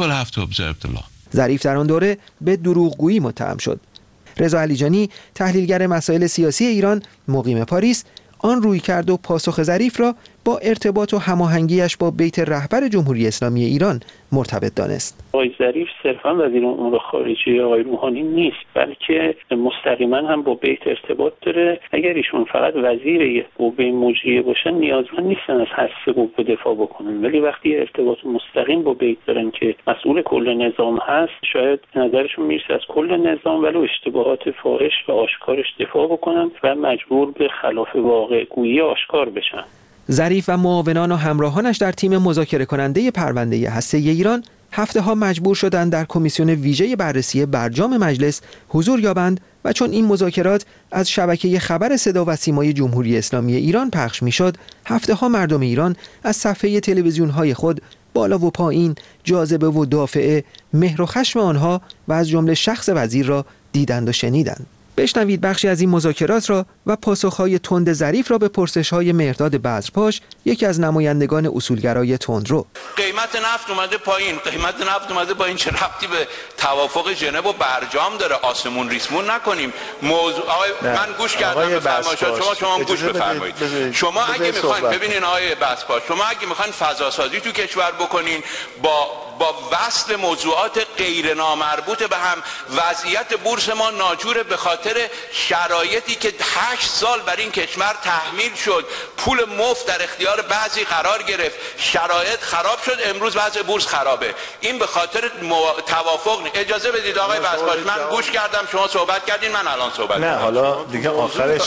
ظریف در آن دوره به دروغگویی متهم شد. رضا علیجانی، تحلیلگر مسائل سیاسی ایران مقیم پاریس، آن رویکرد و پاسخ ظریف را با ارتباط و هماهنگیش با بیت رهبر جمهوری اسلامی ایران مرتبط دانست. آقای ظریف صرفاً وزیر امور خارجه آقای روحانی نیست، بلکه مستقیما هم با بیت ارتباط داره. اگر ایشون فقط وزیر قوه مجریه باشن نیازمند نیستن از هر قوه دفاع بکنن، ولی وقتی ارتباط مستقیم با بیت دارن که مسئول کل نظام هست، شاید نظرشون میرسه از کل نظام ولو اشتباهات فاحش و آشکارش دفاع بکنن و مجبور به خلاف واقع گویی آشکار بشن. ظریف و معاونان و همراهانش در تیم مذاکره کننده پرونده هسته‌ای ایران هفته‌ها مجبور شدند در کمیسیون ویژه بررسی برجام مجلس حضور یابند و چون این مذاکرات از شبکه خبر صدا و سیمای جمهوری اسلامی ایران پخش می‌شد، هفته‌ها مردم ایران از صفحه تلویزیون‌های خود بالا و پایین، جاذبه و دافعه، مهر و خشم آنها و از جمله شخص وزیر را دیدند و شنیدند. بشنوید بخشی از این مذاکرات را و پاسخهای تند ظریف را به پرسش‌های مهرداد بذرپاش، یکی از نمایندگان اصولگرای تندرو. قیمت نفت اومده پایین، چه ربطی به توافق ژنو و برجام داره؟ آسمون ریسمون نکنیم. من گوش کردم به فرمایشات شما گوش بفرمایید. شما اگه میخواین ببینین آقای بذرپاش، شما اگه میخواین فضا سازی تو کشور بکنین با وصل موضوعات غیر نامربوط به هم، وضعیت بورس ما ناجوره به خاطر شرایطی که 8 سال بر این کشور تحمیل شد، پول مفت در اختیار بعضی قرار گرفت، شرایط خراب شد، امروز وضع بورس خرابه. این به خاطر توافق. اجازه بدید آقای بذرپاش، من گوش کردم شما صحبت کردین، من الان صحبت نه حالا دیگه آخرش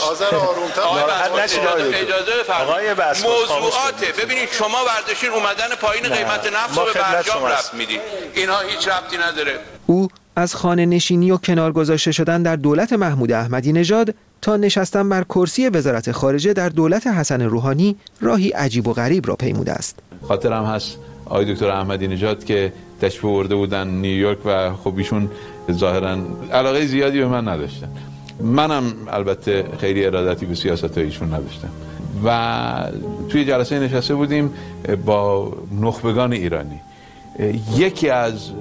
اجازه بفرمایید. موضوعات ببینید، شما برداشتین اومدن پایین قیمت نفت رو به برجام رفت میدید، اینها هیچ ربطی نداره. او از خانه نشینی و کنار گذاشته شدن در دولت محمود احمدی نژاد تا نشستن بر کرسی وزارت خارجه در دولت حسن روحانی راهی عجیب و غریب را پیموده است. خاطرم هست آقای دکتر احمدی نژاد که تشریف آورده بودن نیویورک و خب ایشون ظاهرا علاقه زیادی به من نداشتن. منم البته خیلی ارادتی به سیاست ایشون نداشتم و توی جلسه نشسته بودیم با نخبگان ایرانی. یکی از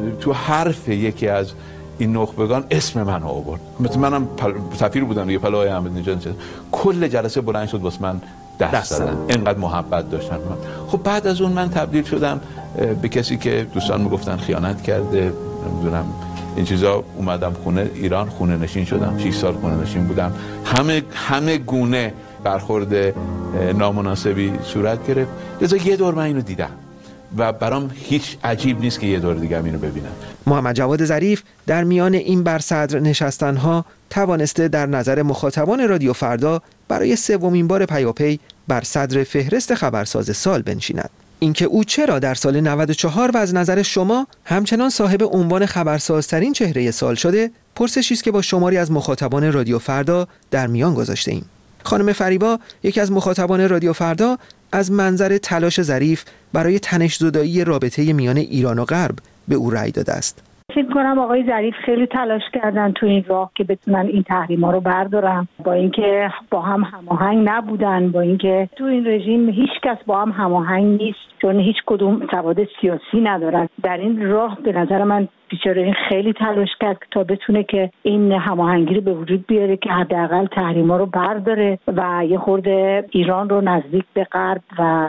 این نخبگان اسم من آورد. مثل منم سفیر بودم دیگه، پلوهای احمدی نژاد. کل جلسه بلند شد واسه من دست زدن، اینقدر محبت داشتن من. خب بعد از اون من تبدیل شدم به کسی که دوستان میگفتن خیانت کرده، نمیدونم این چیزا. اومدم خونه ایران، خونه نشین شدم، 6 سال خونه نشین بودم. همه گونه برخورد نامناسبی صورت گرفت. لذا یه دور من اینو دیدم و برام هیچ عجیب نیست که یه دور دیگه هم اینو ببینم. محمد جواد ظریف در میان این بر صدر نشستنها توانسته در نظر مخاطبان رادیو فردا برای 3مین بار پیاپی بر صدر فهرست خبرساز سال بنشیند. اینکه او چرا در سال 94 و از نظر شما همچنان صاحب عنوان خبرسازترین چهره سال شده، پرسشی است که با شماری از مخاطبان رادیو فردا در میان گذاشته ایم. خانم فریبا، یکی از مخاطبان رادیو فردا، از منظر تلاش ظریف برای تنش‌زدایی رابطه میان ایران و غرب به او رأی داده است. فکر کنم آقای ظریف خیلی تلاش کردن تو این راه که بتونن این تحریما رو بردارن، با اینکه با هم هماهنگ نبودن، با اینکه تو این رژیم هیچ کس با هم هماهنگ نیست چون هیچ کدوم سواد سیاسی ندارن. در این راه به نظر من بیچاره این خیلی تلاش کرد تا بتونه که این هماهنگی رو به وجود بیاره که حداقل تحریما رو برداره و یه خورده ایران رو نزدیک به غرب و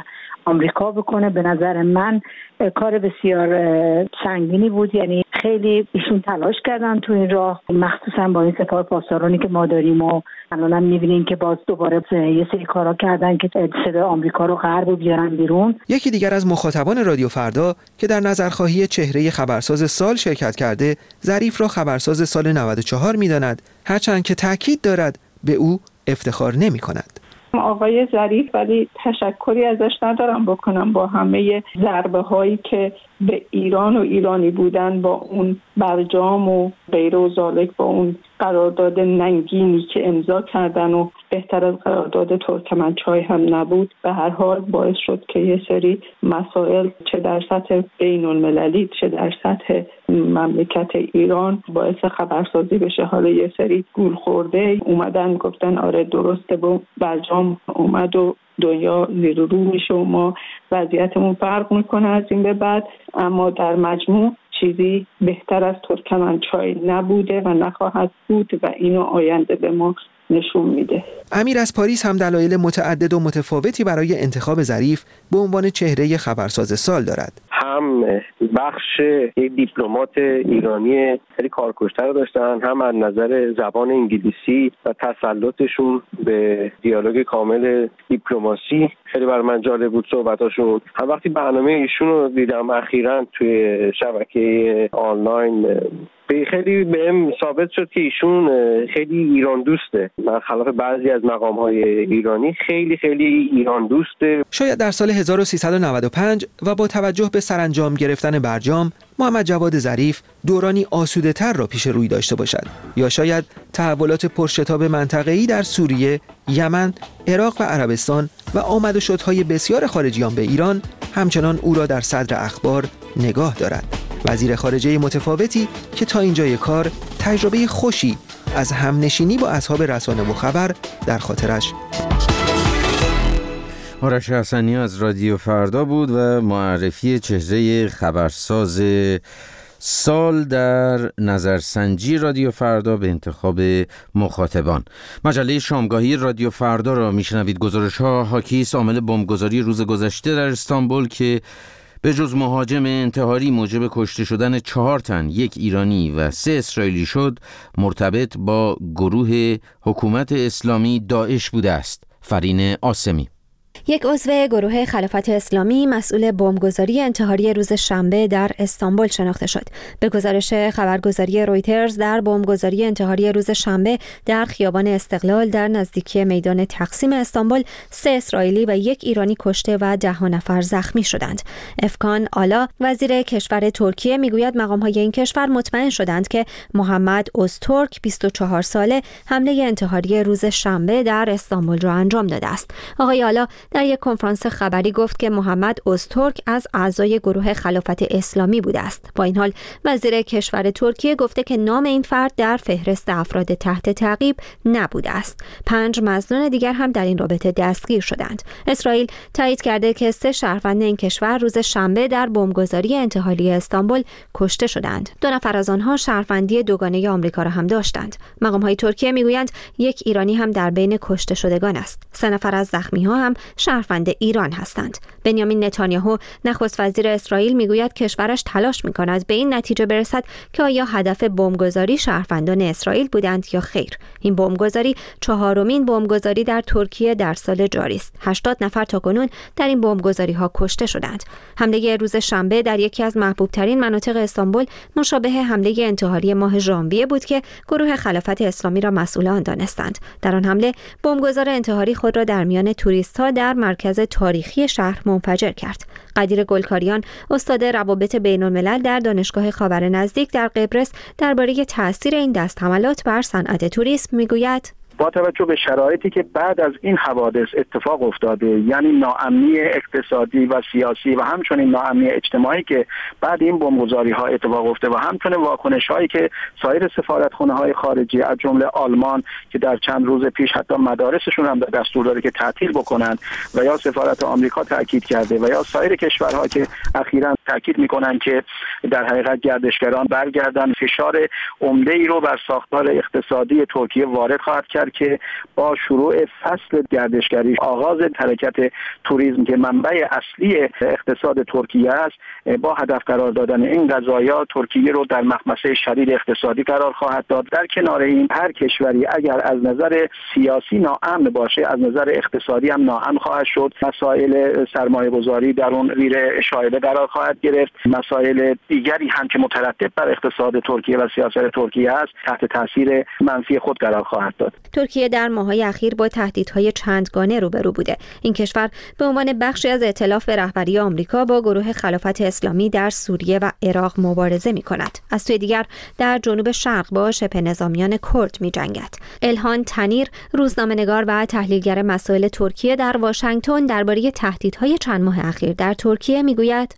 آمریکا بکنه. به نظر من کار بسیار سنگینی بود، یعنی خیلی ایشون تلاش کردن تو این راه، مخصوصا با این سپاه پاسدارانی که ما داریم و الان هم می‌بینیم که باز دوباره یه سری کارا کردن که صدای آمریکا رو غرب بیارن بیرون. یکی دیگر از مخاطبان رادیو فردا که در نظرخواهی چهره خبرساز سال شرکت کرده، ظریف را خبرساز سال 94 می‌داند، هرچند که تاکید دارد به او افتخار نمی‌کند. آقای ظریف ولی تشکری ازش ندارم بکنم با همه ضربه هایی که به ایران و ایرانی بودن با اون برجام و غیره و ذالک، با اون قرارداد ننگینی که امضا کردن و بهتر از قرارداد ترکمنچای هم نبود، به هر حال باعث شد که یه سری مسائل چه در سطح بین المللی چه در سطح مملکت ایران باعث خبرسازی بشه. حالا یه سری گول خورده اومدن گفتن آره درسته، با برجام اومد و دنیا زیر و رو میشه و ما وضعیتمون فرق میکنه از این به بعد، اما در مجموع چیزی بهتر از ترکمنچای نبوده و نخواهد بود و اینو آینده به ما نشون میده. امیر از پاریس هم دلایل متعدد و متفاوتی برای انتخاب ظریف به عنوان چهره خبرساز سال دارد. هم بخش یک دیپلمات ایرانی خیلی کارکشته رو داشتن، هم از نظر زبان انگلیسی و تسلطشون به دیالوگ کامل دیپلماسی خیلی برای من جالب بود صحبتاشون. هم وقتی برنامه ایشون رو دیدم اخیراً توی شبکه آنلاین، خیلی بهم ثابت شد که ایشون خیلی ایران دوسته، برخلاف بعضی از مقام‌های ایرانی خیلی ایران دوسته. شاید در سال 1395 و با توجه به سرانجام گرفتن برجام، محمد جواد ظریف دورانی آسوده‌تر را پیش روی داشته باشد، یا شاید تحولات پرشتاب منطقه‌ای در سوریه، یمن، عراق و عربستان و آمد و شدهای بسیار خارجیان به ایران همچنان او را در صدر اخبار نگاه دارد. وزیر خارجه متفاوتی که تا اینجای کار تجربه خوشی از همنشینی با اصحاب رسانه و خبر در خاطرش. آرش حسنی از رادیو فردا بود و معرفی چهره خبرساز سال در نظرسنجی رادیو فردا به انتخاب مخاطبان. مجله شامگاهی رادیو فردا را میشنوید. گزارش‌ها حاکی است عامل بمبگذاری روز گذشته در استانبول که به جز مهاجم انتحاری موجب کشته شدن 4 تن، 1 ایرانی و 3 اسرائیلی شد، مرتبط با گروه حکومت اسلامی داعش بوده است. فرین آسمی. یک عضو گروه خلافت اسلامی مسئول بمبگذاری انتحاری روز شنبه در استانبول شناخته شد. به گزارش خبرگزاری رویترز، در بمبگذاری انتحاری روز شنبه در خیابان استقلال در نزدیکی میدان تقسیم استانبول 3 اسرائیلی و 1 ایرانی کشته و 10 نفر زخمی شدند. افکان آلا، وزیر کشور ترکیه، میگوید مقام‌های این کشور مطمئن شدند که محمد اوزتورک 24 ساله حمله انتحاری روز شنبه در استانبول را انجام داده است. آقای آلا در یک کنفرانس خبری گفت که محمد اوزتورک از اعضای گروه خلافت اسلامی بوده است. با این حال وزیر کشور ترکیه گفته که نام این فرد در فهرست افراد تحت تعقیب نبوده است. 5 مظنون دیگر هم در این رابطه دستگیر شدند. اسرائیل تایید کرده که 3 شهروند این کشور روز شنبه در بمبگذاری انتحاری استانبول کشته شدند. 2 نفر از آنها شهروندی دوگانه آمریکا را هم داشتند. مقام‌های ترکیه میگویند 1 ایرانی هم در بین کشته شدگان است. 3 نفر از زخمی‌ها هم شهروند ایران هستند. بنیامین نتانیاهو، نخست وزیر اسرائیل، میگوید کشورش تلاش می‌کند به این نتیجه برسد که آیا هدف بمبگذاری شهروندان اسرائیل بودند یا خیر. این بمبگذاری 4مین بمبگذاری در ترکیه در سال جاری است. 80 نفر تاکنون در این بمبگذاری‌ها کشته شدند. حمله روز شنبه در یکی از محبوب‌ترین مناطق استانبول مشابه حمله انتحاری ماه ژانویه بود که گروه خلافت اسلامی را مسئول آن دانستند. در آن حمله بمبگذار انتحاری خود را در میان توریست‌ها در مرکز تاریخی شهر منفجر کرد. قدیر گلکاریان، استاد روابط بین‌الملل در دانشگاه خاور نزدیک در قبرس، درباره تأثیر این دست حملات بر صنعت توریسم میگوید: با توجه به شرایطی که بعد از این حوادث اتفاق افتاده، یعنی ناامنی اقتصادی و سیاسی و همچنین ناامنی اجتماعی که بعد این بمبگذاری ها اتفاق افتاده و همچنین واکنش هایی که سایر سفارتخانه های خارجی از جمله آلمان که در چند روز پیش حتی مدارسشون هم دستور داده که تعطیل بکنن و یا سفارت آمریکا تاکید کرده و یا سایر کشورها که اخیراً تاکید میکنن که در حقیقت گردشگران برگردن. فشار عمده‌ای رو بر ساختار اقتصادی ترکیه وارد خواهد کرد که با شروع فصل گردشگری، آغاز حرکت توریسم که منبع اصلی اقتصاد ترکیه است، با هدف قرار دادن این قضایا ترکیه رو در مخمصه شدید اقتصادی قرار خواهد داد. در کنار این هر کشوری اگر از نظر سیاسی ناامن باشه، از نظر اقتصادی هم ناامن خواهد شد. مسائل سرمایه گذاری در اون زیر شایبه قرار خواهد گرفت. مسائل دیگری هم که مترتب بر اقتصاد ترکیه و سیاست ترکیه است تحت تاثیر منفی خود قرار خواهد داد. ترکیه در ماه‌های اخیر با تهدیدهای چندگانه روبرو بوده. این کشور به عنوان بخشی از ائتلاف به رهبری آمریکا با گروه خلافت اسلامی در سوریه و عراق مبارزه می‌کند. از سوی دیگر در جنوب شرق با شبه نظامیان کرد می‌جنگد. الهان تنیر، روزنامه‌نگار و تحلیلگر مسائل ترکیه در واشنگتن درباره تهدیدهای چند ماه اخیر در ترکیه می‌گوید: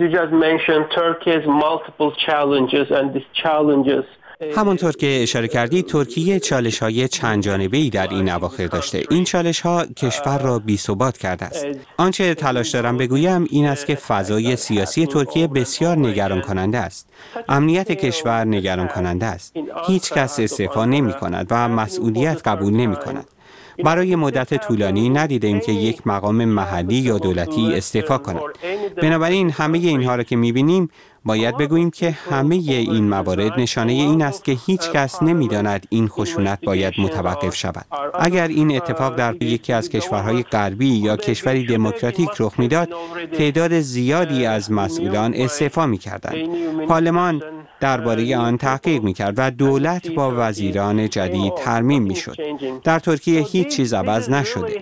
همانطور که اشاره کردید، ترکیه چالش‌های چند جانبه‌ای در این اواخر داشته. این چالش‌ها کشور را بی‌ثبات کرده است. آنچه تلاش دارم بگویم این است که فضای سیاسی ترکیه بسیار نگران کننده است. امنیت کشور نگران کننده است. هیچ کس استعفا نمی‌کند و مسئولیت قبول نمی‌کند. برای مدت طولانی ندیدیم که یک مقام محلی یا دولتی استعفا کند. بنابراین همه اینها را که می‌بینیم باید بگوییم که همه این موارد نشانه این است که هیچ کس نمی‌داند این خشونت باید متوقف شود. اگر این اتفاق در یکی از کشورهای غربی یا کشوری دموکراتیک رخ می‌داد، تعداد زیادی از مسئولان استعفا می‌کردند. پارلمان درباره آن تحقیق می‌کرد و دولت با وزیران جدید ترمیم می‌شد. در ترکیه هیچ چیز عوض نشده.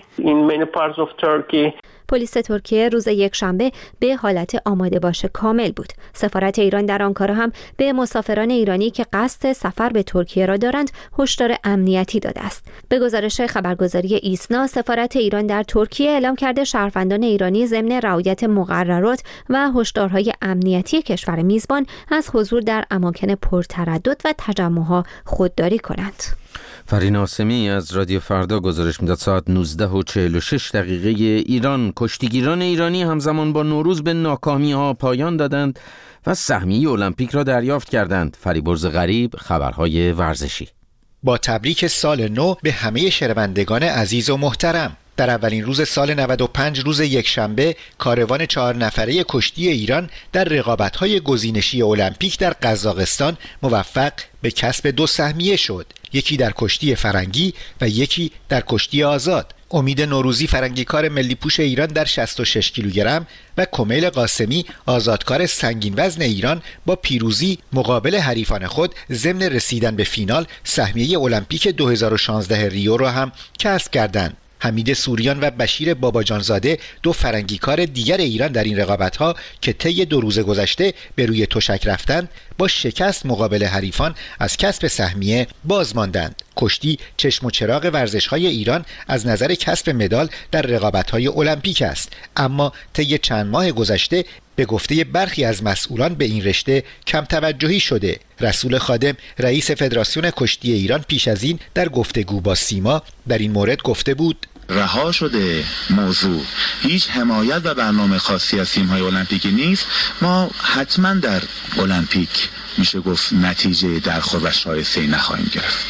پلیس ترکیه روز یکشنبه به حالت آماده باش کامل بود. سفارت ایران در آنکارا هم به مسافران ایرانی که قصد سفر به ترکیه را دارند هشدار امنیتی داده است. به گزارش خبرگزاری ایسنا، سفارت ایران در ترکیه اعلام کرده شهروندان ایرانی ضمن رعایت مقررات و هشدارهای امنیتی کشور میزبان از حضور در اماکن پرتردد و تجمعها خودداری کنند. فرین آسمی از رادیو فردا گزارش میداد. ساعت 19:46 ایران، کشتیگیران ایرانی همزمان با نوروز به ناکامی‌ها پایان دادند و سهمیه المپیک را دریافت کردند. فریبرز غریب، خبرهای ورزشی. با تبریک سال نو به همه شنوندگان عزیز و محترم. در اولین روز سال 95 روز یکشنبه کاروان 4 نفره کشتی ایران در رقابت‌های گزینشی المپیک در قزاقستان موفق به کسب 2 سهمیه شد. یکی در کشتی فرنگی و یکی در کشتی آزاد. امید نوروزی فرنگیکار ملی پوش ایران در 66 کیلوگرم و کمیل قاسمی آزادکار سنگین وزن ایران با پیروزی مقابل حریفان خود ضمن رسیدن به فینال سهمیه المپیک 2016 ریو را هم کسب کردند. حمید سوریان و بشیر باباجانزاده 2 فرنگیکار دیگر ایران در این رقابت‌ها که طی 2 روز گذشته به روی تشک رفتند، با شکست مقابل حریفان از کسب سهمیه باز ماندند. کشتی چشم و چراغ ورزش‌های ایران از نظر کسب مدال در رقابت‌های المپیک است، اما طی چند ماه گذشته به گفته برخی از مسئولان به این رشته کم توجهی شده. رسول خادم رئیس فدراسیون کشتی ایران پیش از این در گفتگو با سیما در این مورد گفته بود: رها شده موضوع، هیچ حمایت و برنامه خاصی از تیم‌های المپیکی نیست. ما حتما در المپیک میشه گفت نتیجه درخور و شایسته‌ای نخواهیم گرفت.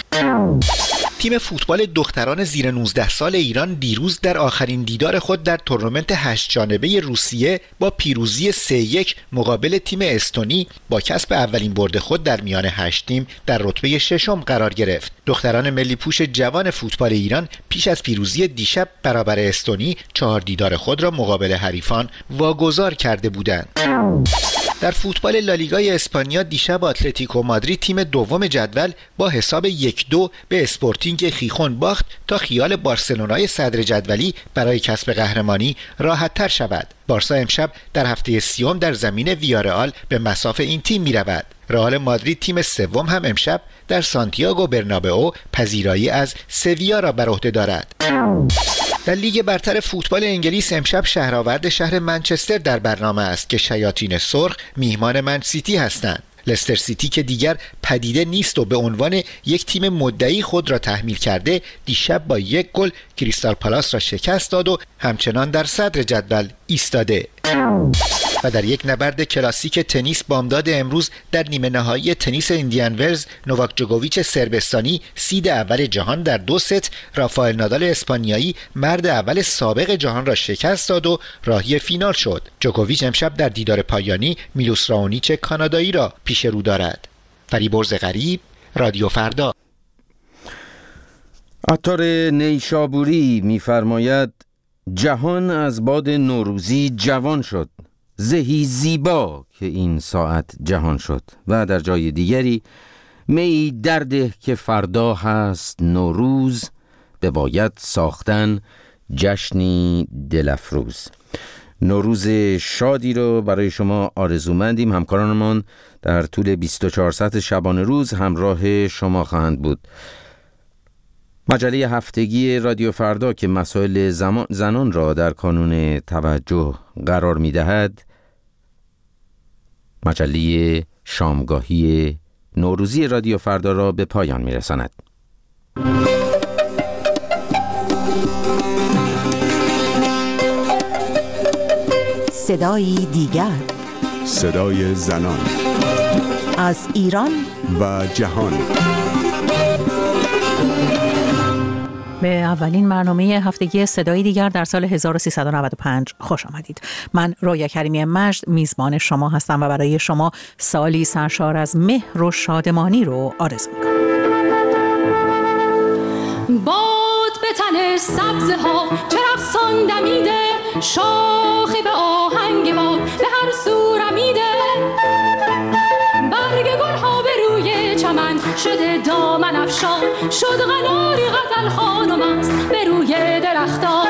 تیم فوتبال دختران زیر 19 سال ایران دیروز در آخرین دیدار خود در تورنمنت 8 جانبه روسیه با پیروزی 3-1 مقابل تیم استونی با کسب اولین برد خود در میان 8 تیم در رتبه 6 قرار گرفت. دختران ملی پوش جوان فوتبال ایران پیش از پیروزی دیشب برابر استونی 4 دیدار خود را مقابل حریفان واگذار کرده بودند. در فوتبال لالیگای اسپانیا دیشب اتلتیکو مادرید تیم دوم جدول با حساب 1-2 به اسپورتینگ خیخون باخت تا خیال بارسلونای صدر جدولی برای کسب قهرمانی راحت تر شود. بارسا امشب در هفته 30 در زمین ویارئال به مصاف این تیم می رود. رئال مادرید تیم سوم هم امشب در سانتیاگو برنابئو پذیرایی از سویا را بر عهده دارد. در لیگ برتر فوتبال انگلیس امشب شهرآورد شهر منچستر در برنامه است که شیاطین سرخ میهمان من سیتی هستند. لستر سیتی که دیگر پدیده نیست و به عنوان یک تیم مدعی خود را تحمیل کرده، دیشب با 1 گل کریستال پالاس را شکست داد و همچنان در صدر جدول ایستاده. و در یک نبرد کلاسیک تنیس بامداد امروز در نیمه نهایی تنیس ایندیان ولز، نوواک جوکوویچ صربستانی سید اول جهان در 2 ست رافائل نادال اسپانیایی مرد اول سابق جهان را شکست داد و راهی فینال شد. جوکوویچ امشب در دیدار پایانی میلوس راونیچ کانادایی را پیش رو دارد. فریبرز غریب، رادیو فردا. عطار نیشابوری می‌فرماید جهان از باد نوروزی جوان شد، زهی زیبا که این ساعت جهان شد. و در جای دیگری می درده که فردا هست نوروز، بباید ساختن جشنی دلفروز. نوروز شادی رو برای شما آرزومندیم. همکارانمان در طول 24 ساعت شبانه روز همراه شما خواهند بود. مجله هفتگی رادیو فردا که مسائل زنان را در کانون توجه قرار می دهد، مجله شامگاهی نوروزی رادیو فردا را به پایان می رساند. صدای دیگر، صدای زنان از ایران و جهان. به اولین برنامه هفتگی صدای دیگر در سال 1395 خوش آمدید. من رویا کریمی مجد میزبان شما هستم و برای شما سالی سرشار از مهر و شادمانی رو آرزو می‌کنم. باد به تن سبزه ها چرخسان دمیده، شاخه به آهنگ باد به هر سو رمیده، برگ گل ها به روی چمن شده دامن افشان، شد قناری غزل خانم است به روی درختان.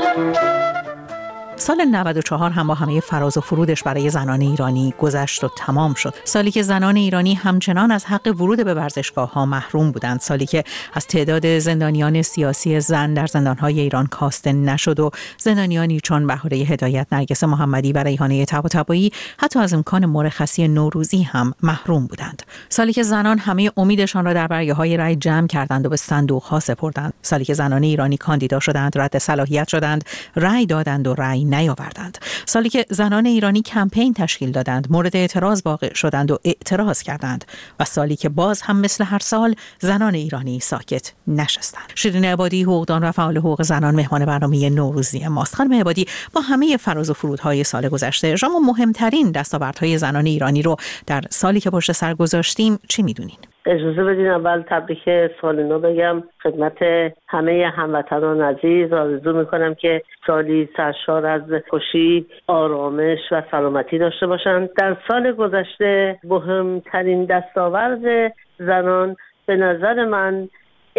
سال 94 هم با همه فراز و فرودش برای زنان ایرانی گذشت و تمام شد. سالی که زنان ایرانی همچنان از حق ورود به ورزشگاه‌ها محروم بودند. سالی که از تعداد زندانیان سیاسی زن در زندان‌های ایران کاسته نشد و زندانیانی چون بهاره هدایت، نرگس محمدی و ریحانه طباطبایی حتی از امکان مرخصی نوروزی هم محروم بودند. سالی که زنان همه امیدشان را در برگه‌های رأی جمع کردند و به صندوق‌ها سپردند. سالی که زنان ایرانی کاندیدا شدند، رد صلاحیت شدند، رأی دادند و رأی نیاوردند. سالی که زنان ایرانی کمپین تشکیل دادند، مورد اعتراض واقع شدند و اعتراض کردند. و سالی که باز هم مثل هر سال زنان ایرانی ساکت نشستند. شیرین عبادی، حقوقدان و فعال حقوق زنان، مهمان برنامه نوروزی ماست. خانم عبادی، با همه فراز و فرودهای سال گذشته شما مهمترین دستاوردهای زنان ایرانی رو در سالی که پشت سر گذاشتیم چی میدونین؟ اجازه بدین اول تبریک سال نو بگم خدمت همه هموطنان عزیز. آرزو میکنم که سالی سرشار از خوشی، آرامش و سلامتی داشته باشند. در سال گذشته مهمترین دستاورد زنان به نظر من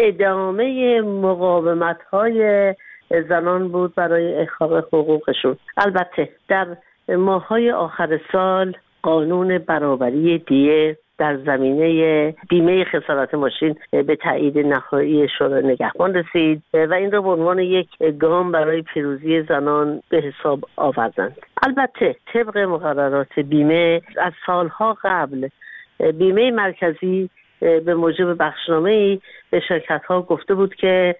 ادامه مقاومت‌های زنان بود برای احقاق حقوقشون. البته در ماه‌های آخر سال قانون برابری دیه در زمینه بیمه خسارت ماشین به تایید نهایی شورای نگهبان رسید و این را به عنوان یک گام برای پیروزی زنان به حساب آوردند. البته طبق مقررات بیمه از سالها قبل بیمه مرکزی به موجب بخشنامه‌ای به شرکت‌ها گفته بود که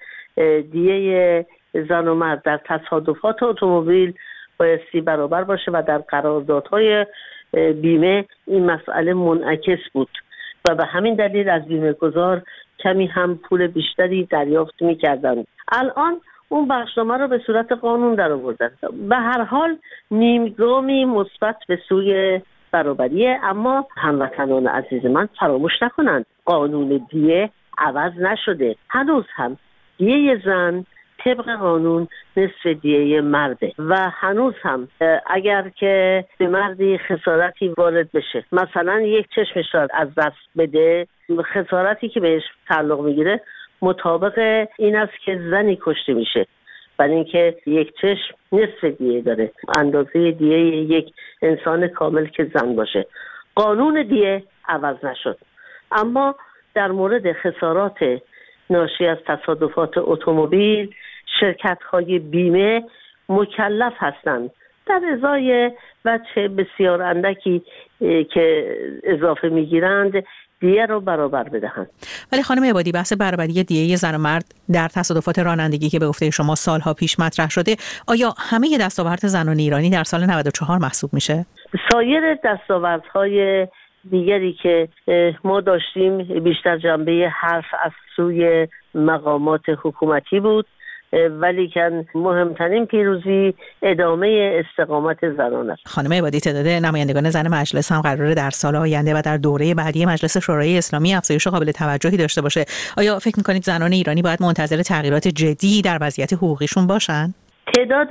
دیه زن و مرد در تصادفات اتومبیل بایستی برابر باشه و در قراردادهای بیمه این مسئله منعکس بود و به همین دلیل از بیمه گذار کمی هم پول بیشتری دریافت می‌کردند. الان اون بخشنامه رو به صورت قانون در آوردن. به هر حال نیمگامی مثبت به سوی برابریه، اما هموطنان عزیز من فراموش نکنند قانون دیه عوض نشده. هنوز هم دیه زن طبق قانون نصف دیه مرده و هنوز هم اگر که به مردی خسارتی وارد بشه، مثلا یک چشمش را از دست بده، خسارتی که بهش تعلق میگیره مطابق این است که زنی کشته میشه، برای اینکه یک چشم نصف دیه داره، اندازه دیه یک انسان کامل که زن باشه. قانون دیه عوض نشد، اما در مورد خسارات ناشی از تصادفات اتومبیل شرکت‌های بیمه مکلف هستند در ازای بچه بسیار اندکی که اضافه می‌گیرند دیه رو برابر بدهند. ولی خانم عبادی، بحث برابری دیه زن و مرد در تصادفات رانندگی که به گفته شما سالها پیش مطرح شده، آیا همه دستاورد زنان ایرانی در سال 94 محسوب میشه؟ سایر دستاوردهای دیگری که ما داشتیم بیشتر جنبه حرف از سوی مقامات حکومتی بود، ولی که مهمترین پیروزی ادامه استقامت زنان است. خانم عبادی، تعداد نمایندگان زن مجلس هم قراره در سال آینده و در دوره بعدی مجلس شورای اسلامی افزایش قابل توجهی داشته باشه. آیا فکر می‌کنید زنان ایرانی باید منتظر تغییرات جدی در وضعیت حقوقیشون باشن؟ تعداد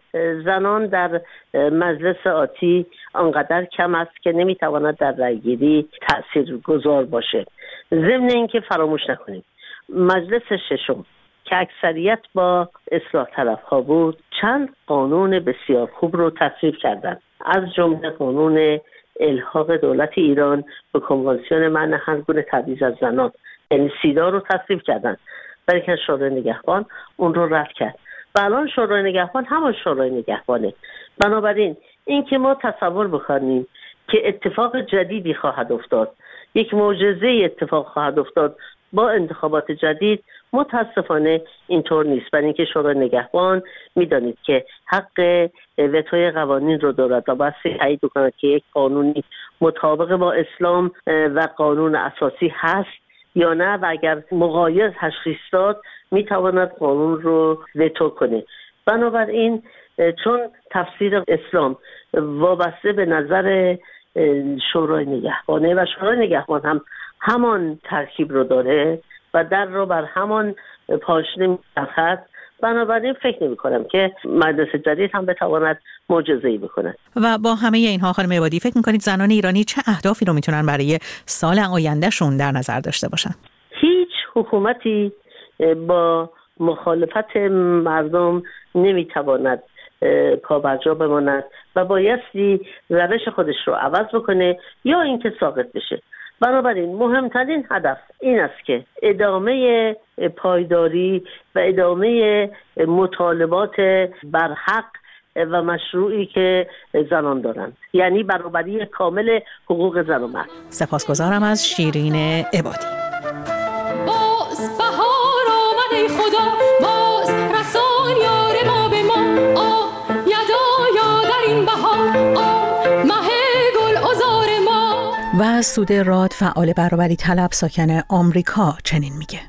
زنان در مجلس آتی آنقدر کم است که نمیتواند در رأیگیری تاثیرگذار باشه. ضمن اینکه فراموش نکنیم مجلس ششم که اکثریت با اصلاح طلب‌ها بود چند قانون بسیار خوب رو تصویب کردند، از جمله قانون الحاق دولت ایران به کنوانسیون منع هر گونه تبعیض از زنان، یعنی سیدا رو تصویب کردند، ولی که شورای نگهبان اون رو رد کرد و الان شورای نگهبان همان شورای نگهبانه. بنابراین این که ما تصور بکنیم که اتفاق جدیدی خواهد افتاد، یک معجزه اتفاق خواهد افتاد با انتخابات جدید، متاسفانه اینطور نیست. برای اینکه شورای نگهبان میدانید که حق وتوی قوانین رو دارد و باید تایید بکند که یک قانونی مطابق با اسلام و قانون اساسی هست یا نه، و اگر مغایظ تشخیص داد میتواند قانون رو وتو کنه. بنابراین چون تفسیر اسلام وابسته به نظر شورای نگهبانه و شورای نگهبان هم همان ترکیب رو داره و در رو بر همان پاشنه می‌چرخد، بنابراین فکر نمی‌کنم که مجلس جدید هم بتواند معجزه‌ای بکنه. و با همه اینها خانم عبادی، فکر می‌کنید زنان ایرانی چه اهدافی رو میتونن برای سال آیندهشون در نظر داشته باشن؟ هیچ حکومتی با مخالفت مردم نمیتواند پابرجا بماند و بایستی روش خودش رو عوض بکنه یا اینکه ساقط بشه. بنابراین مهمترین هدف این است که ادامه پایداری و ادامه مطالبات برحق و مشروعی که زنان دارند، یعنی برابری کامل حقوق زن و مرد. سپاسگزارم از شیرین عبادی. باز بهار آمد ای خدا، باز رسان یار ما به ما، یدا در این بهار، مه گل عذار ما. و سود راد، فعال برابری طلب ساکن آمریکا، چنین میگه: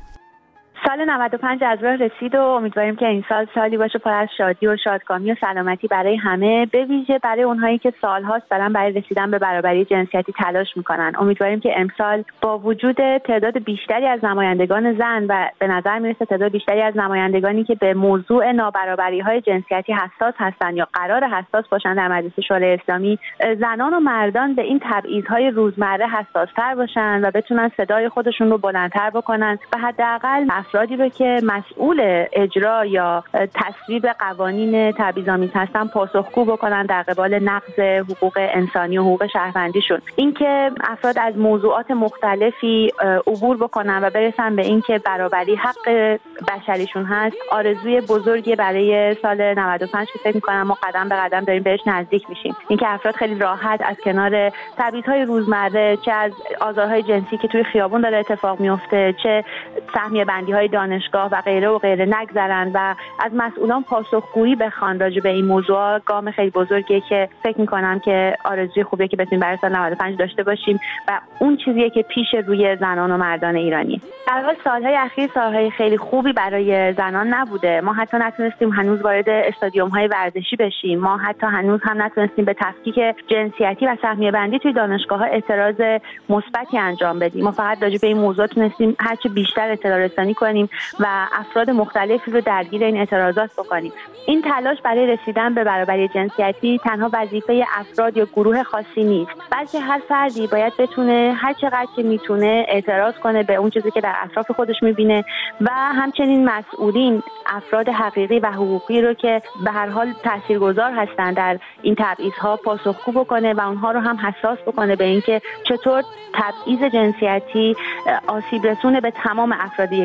سال 95 از راه رسید و امیدواریم که این سال سالی باشه پر از شادی و شادکامی و سلامتی برای همه، به ویژه برای اونهایی که سال‌هاست دارن برای رسیدن به برابری جنسیتی تلاش میکنن. امیدواریم که امسال با وجود تعداد بیشتری از نمایندگان زن و به نظر میرسه تعداد بیشتری از نمایندگانی که به موضوع نابرابری‌های جنسیتی حساس هستن یا قرار حساس باشن در مجلس شورای اسلامی، زنان و مردان به این تبعیض‌های روزمره حساس‌تر باشن و بتونن صدای خودشون رو بلندتر بکنن و حداقل افرادی رو که مسئول اجرا یا تصویب قوانین تبعیض‌آمیز هستن پاسخگو بکنن در قبال نقض حقوق انسانی و حقوق شهروندیشون. اینکه افراد از موضوعات مختلفی عبور بکنن و برسن به اینکه برابری حق بشریشون هست، آرزوی بزرگی برای سال 95 که فکر می‌کنم ما قدم به قدم داریم بهش نزدیک میشیم. اینکه افراد خیلی راحت از کنار تبعیض‌های روزمره، چه از آزارهای جنسی که توی خیابون داره اتفاق میفته، چه سهمیه بندی‌های دانشگاه و غیره و غیره نگذرن و از مسئولان پاسخگویی بخوان راجع به این موضوع، گام خیلی بزرگیه که فکر می‌کنم که آرزوی خوبیه که بتونیم برای سال 95 داشته باشیم و اون چیزیه که پیش روی زنان و مردان ایرانی. در واقع سالهای اخیر سالهای خیلی خوبی برای زنان نبوده. ما حتی نتونستیم هنوز وارد استادیوم‌های ورزشی بشیم. ما حتی هنوز هم نتونستیم به تفکیک جنسیتی و سهمیه بندی توی دانشگاه‌ها اعتراض مثبتی انجام بدیم. ما فقط راجع به این موضوع تونستیم هرچه بیشتر اطلاع رسانی کنیم و افراد مختلفی رو درگیر این اعتراضات بکنیم. این تلاش برای رسیدن به برابری جنسیتی تنها وظیفه افراد یا گروه خاصی نیست، بلکه هر فردی باید بتونه هر چقدر که میتونه اعتراض کنه به اون چیزی که در اطراف خودش میبینه و همچنین مسئولین، افراد حقیقی و حقوقی رو که به هر حال تاثیرگذار هستن در این تبعیض‌ها پاسخگو بکنه و اونها رو هم حساس بکنه به اینکه چطور تبعیض جنسیتی آسیب رسونه به تمام افراد یک جامعه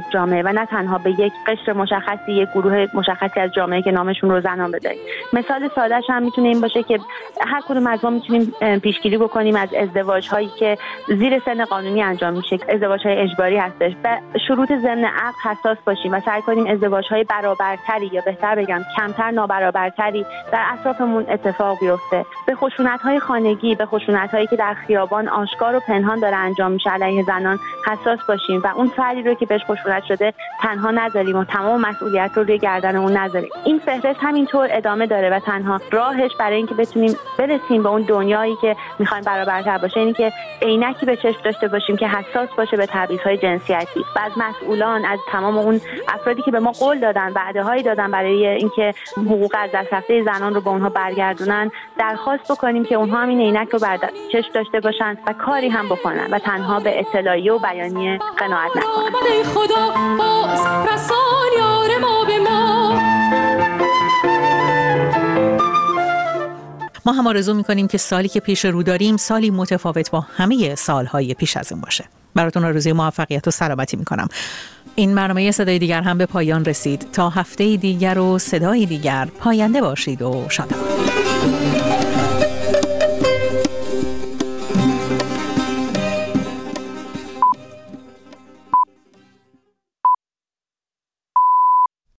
و نه تنها به یک قشر مشخصی، یک گروه مشخصی از جامعه که نامشون رو زنان بدهیم. مثال سادهش هم میتونه این باشه که هر کدوم از ما میتونیم پیشگیری بکنیم از ازدواج هایی که زیر سن قانونی انجام میشه، ازدواج های اجباری هستش. به شروط ضمن عقد حساس باشیم و سعی کنیم ازدواج های برابرتری، یا بهتر بگم کمتر نابرابرتری در اطرافمون اتفاق بیفته. به خشونت های خانگی، به خشونت هایی که در خیابان آشکار و پنهان داره انجام میشه علیه زنان حساس باشیم و اون فردی رو که بهش خشونت شده تنها نذاریم و تمام مسئولیت رو روی گردن اون نذاریم. این فهرست همینطور ادامه داره و تنها راهش برای اینکه بتونیم برسیم به اون دنیایی که میخوایم برابرتر باشه اینه که عینکی به چشم داشته باشیم که حساس باشه به تبعیض‌های جنسیتی و از مسئولان، از تمام اون افرادی که به ما قول دادن، وعده‌هایی دادن برای اینکه حقوق از دست رفته زنان رو به اونها برگردونن، درخواست بکنیم که اونها هم این عینک رو بر چشم داشته باشن و کاری هم بکنن و تنها به اطلاعیه و بیانیه قناعت نکنن. خدا باز رسان یار ما به ما. ما هم آرزو می‌کنیم که سالی که پیش رو داریم سالی متفاوت با همه سالهای پیش از این باشه. براتون آرزوی موفقیت و سلامتی می‌کنم. این برنامه صدای دیگر هم به پایان رسید. تا هفته دیگر و صدای دیگر، پاینده باشید و شادمان.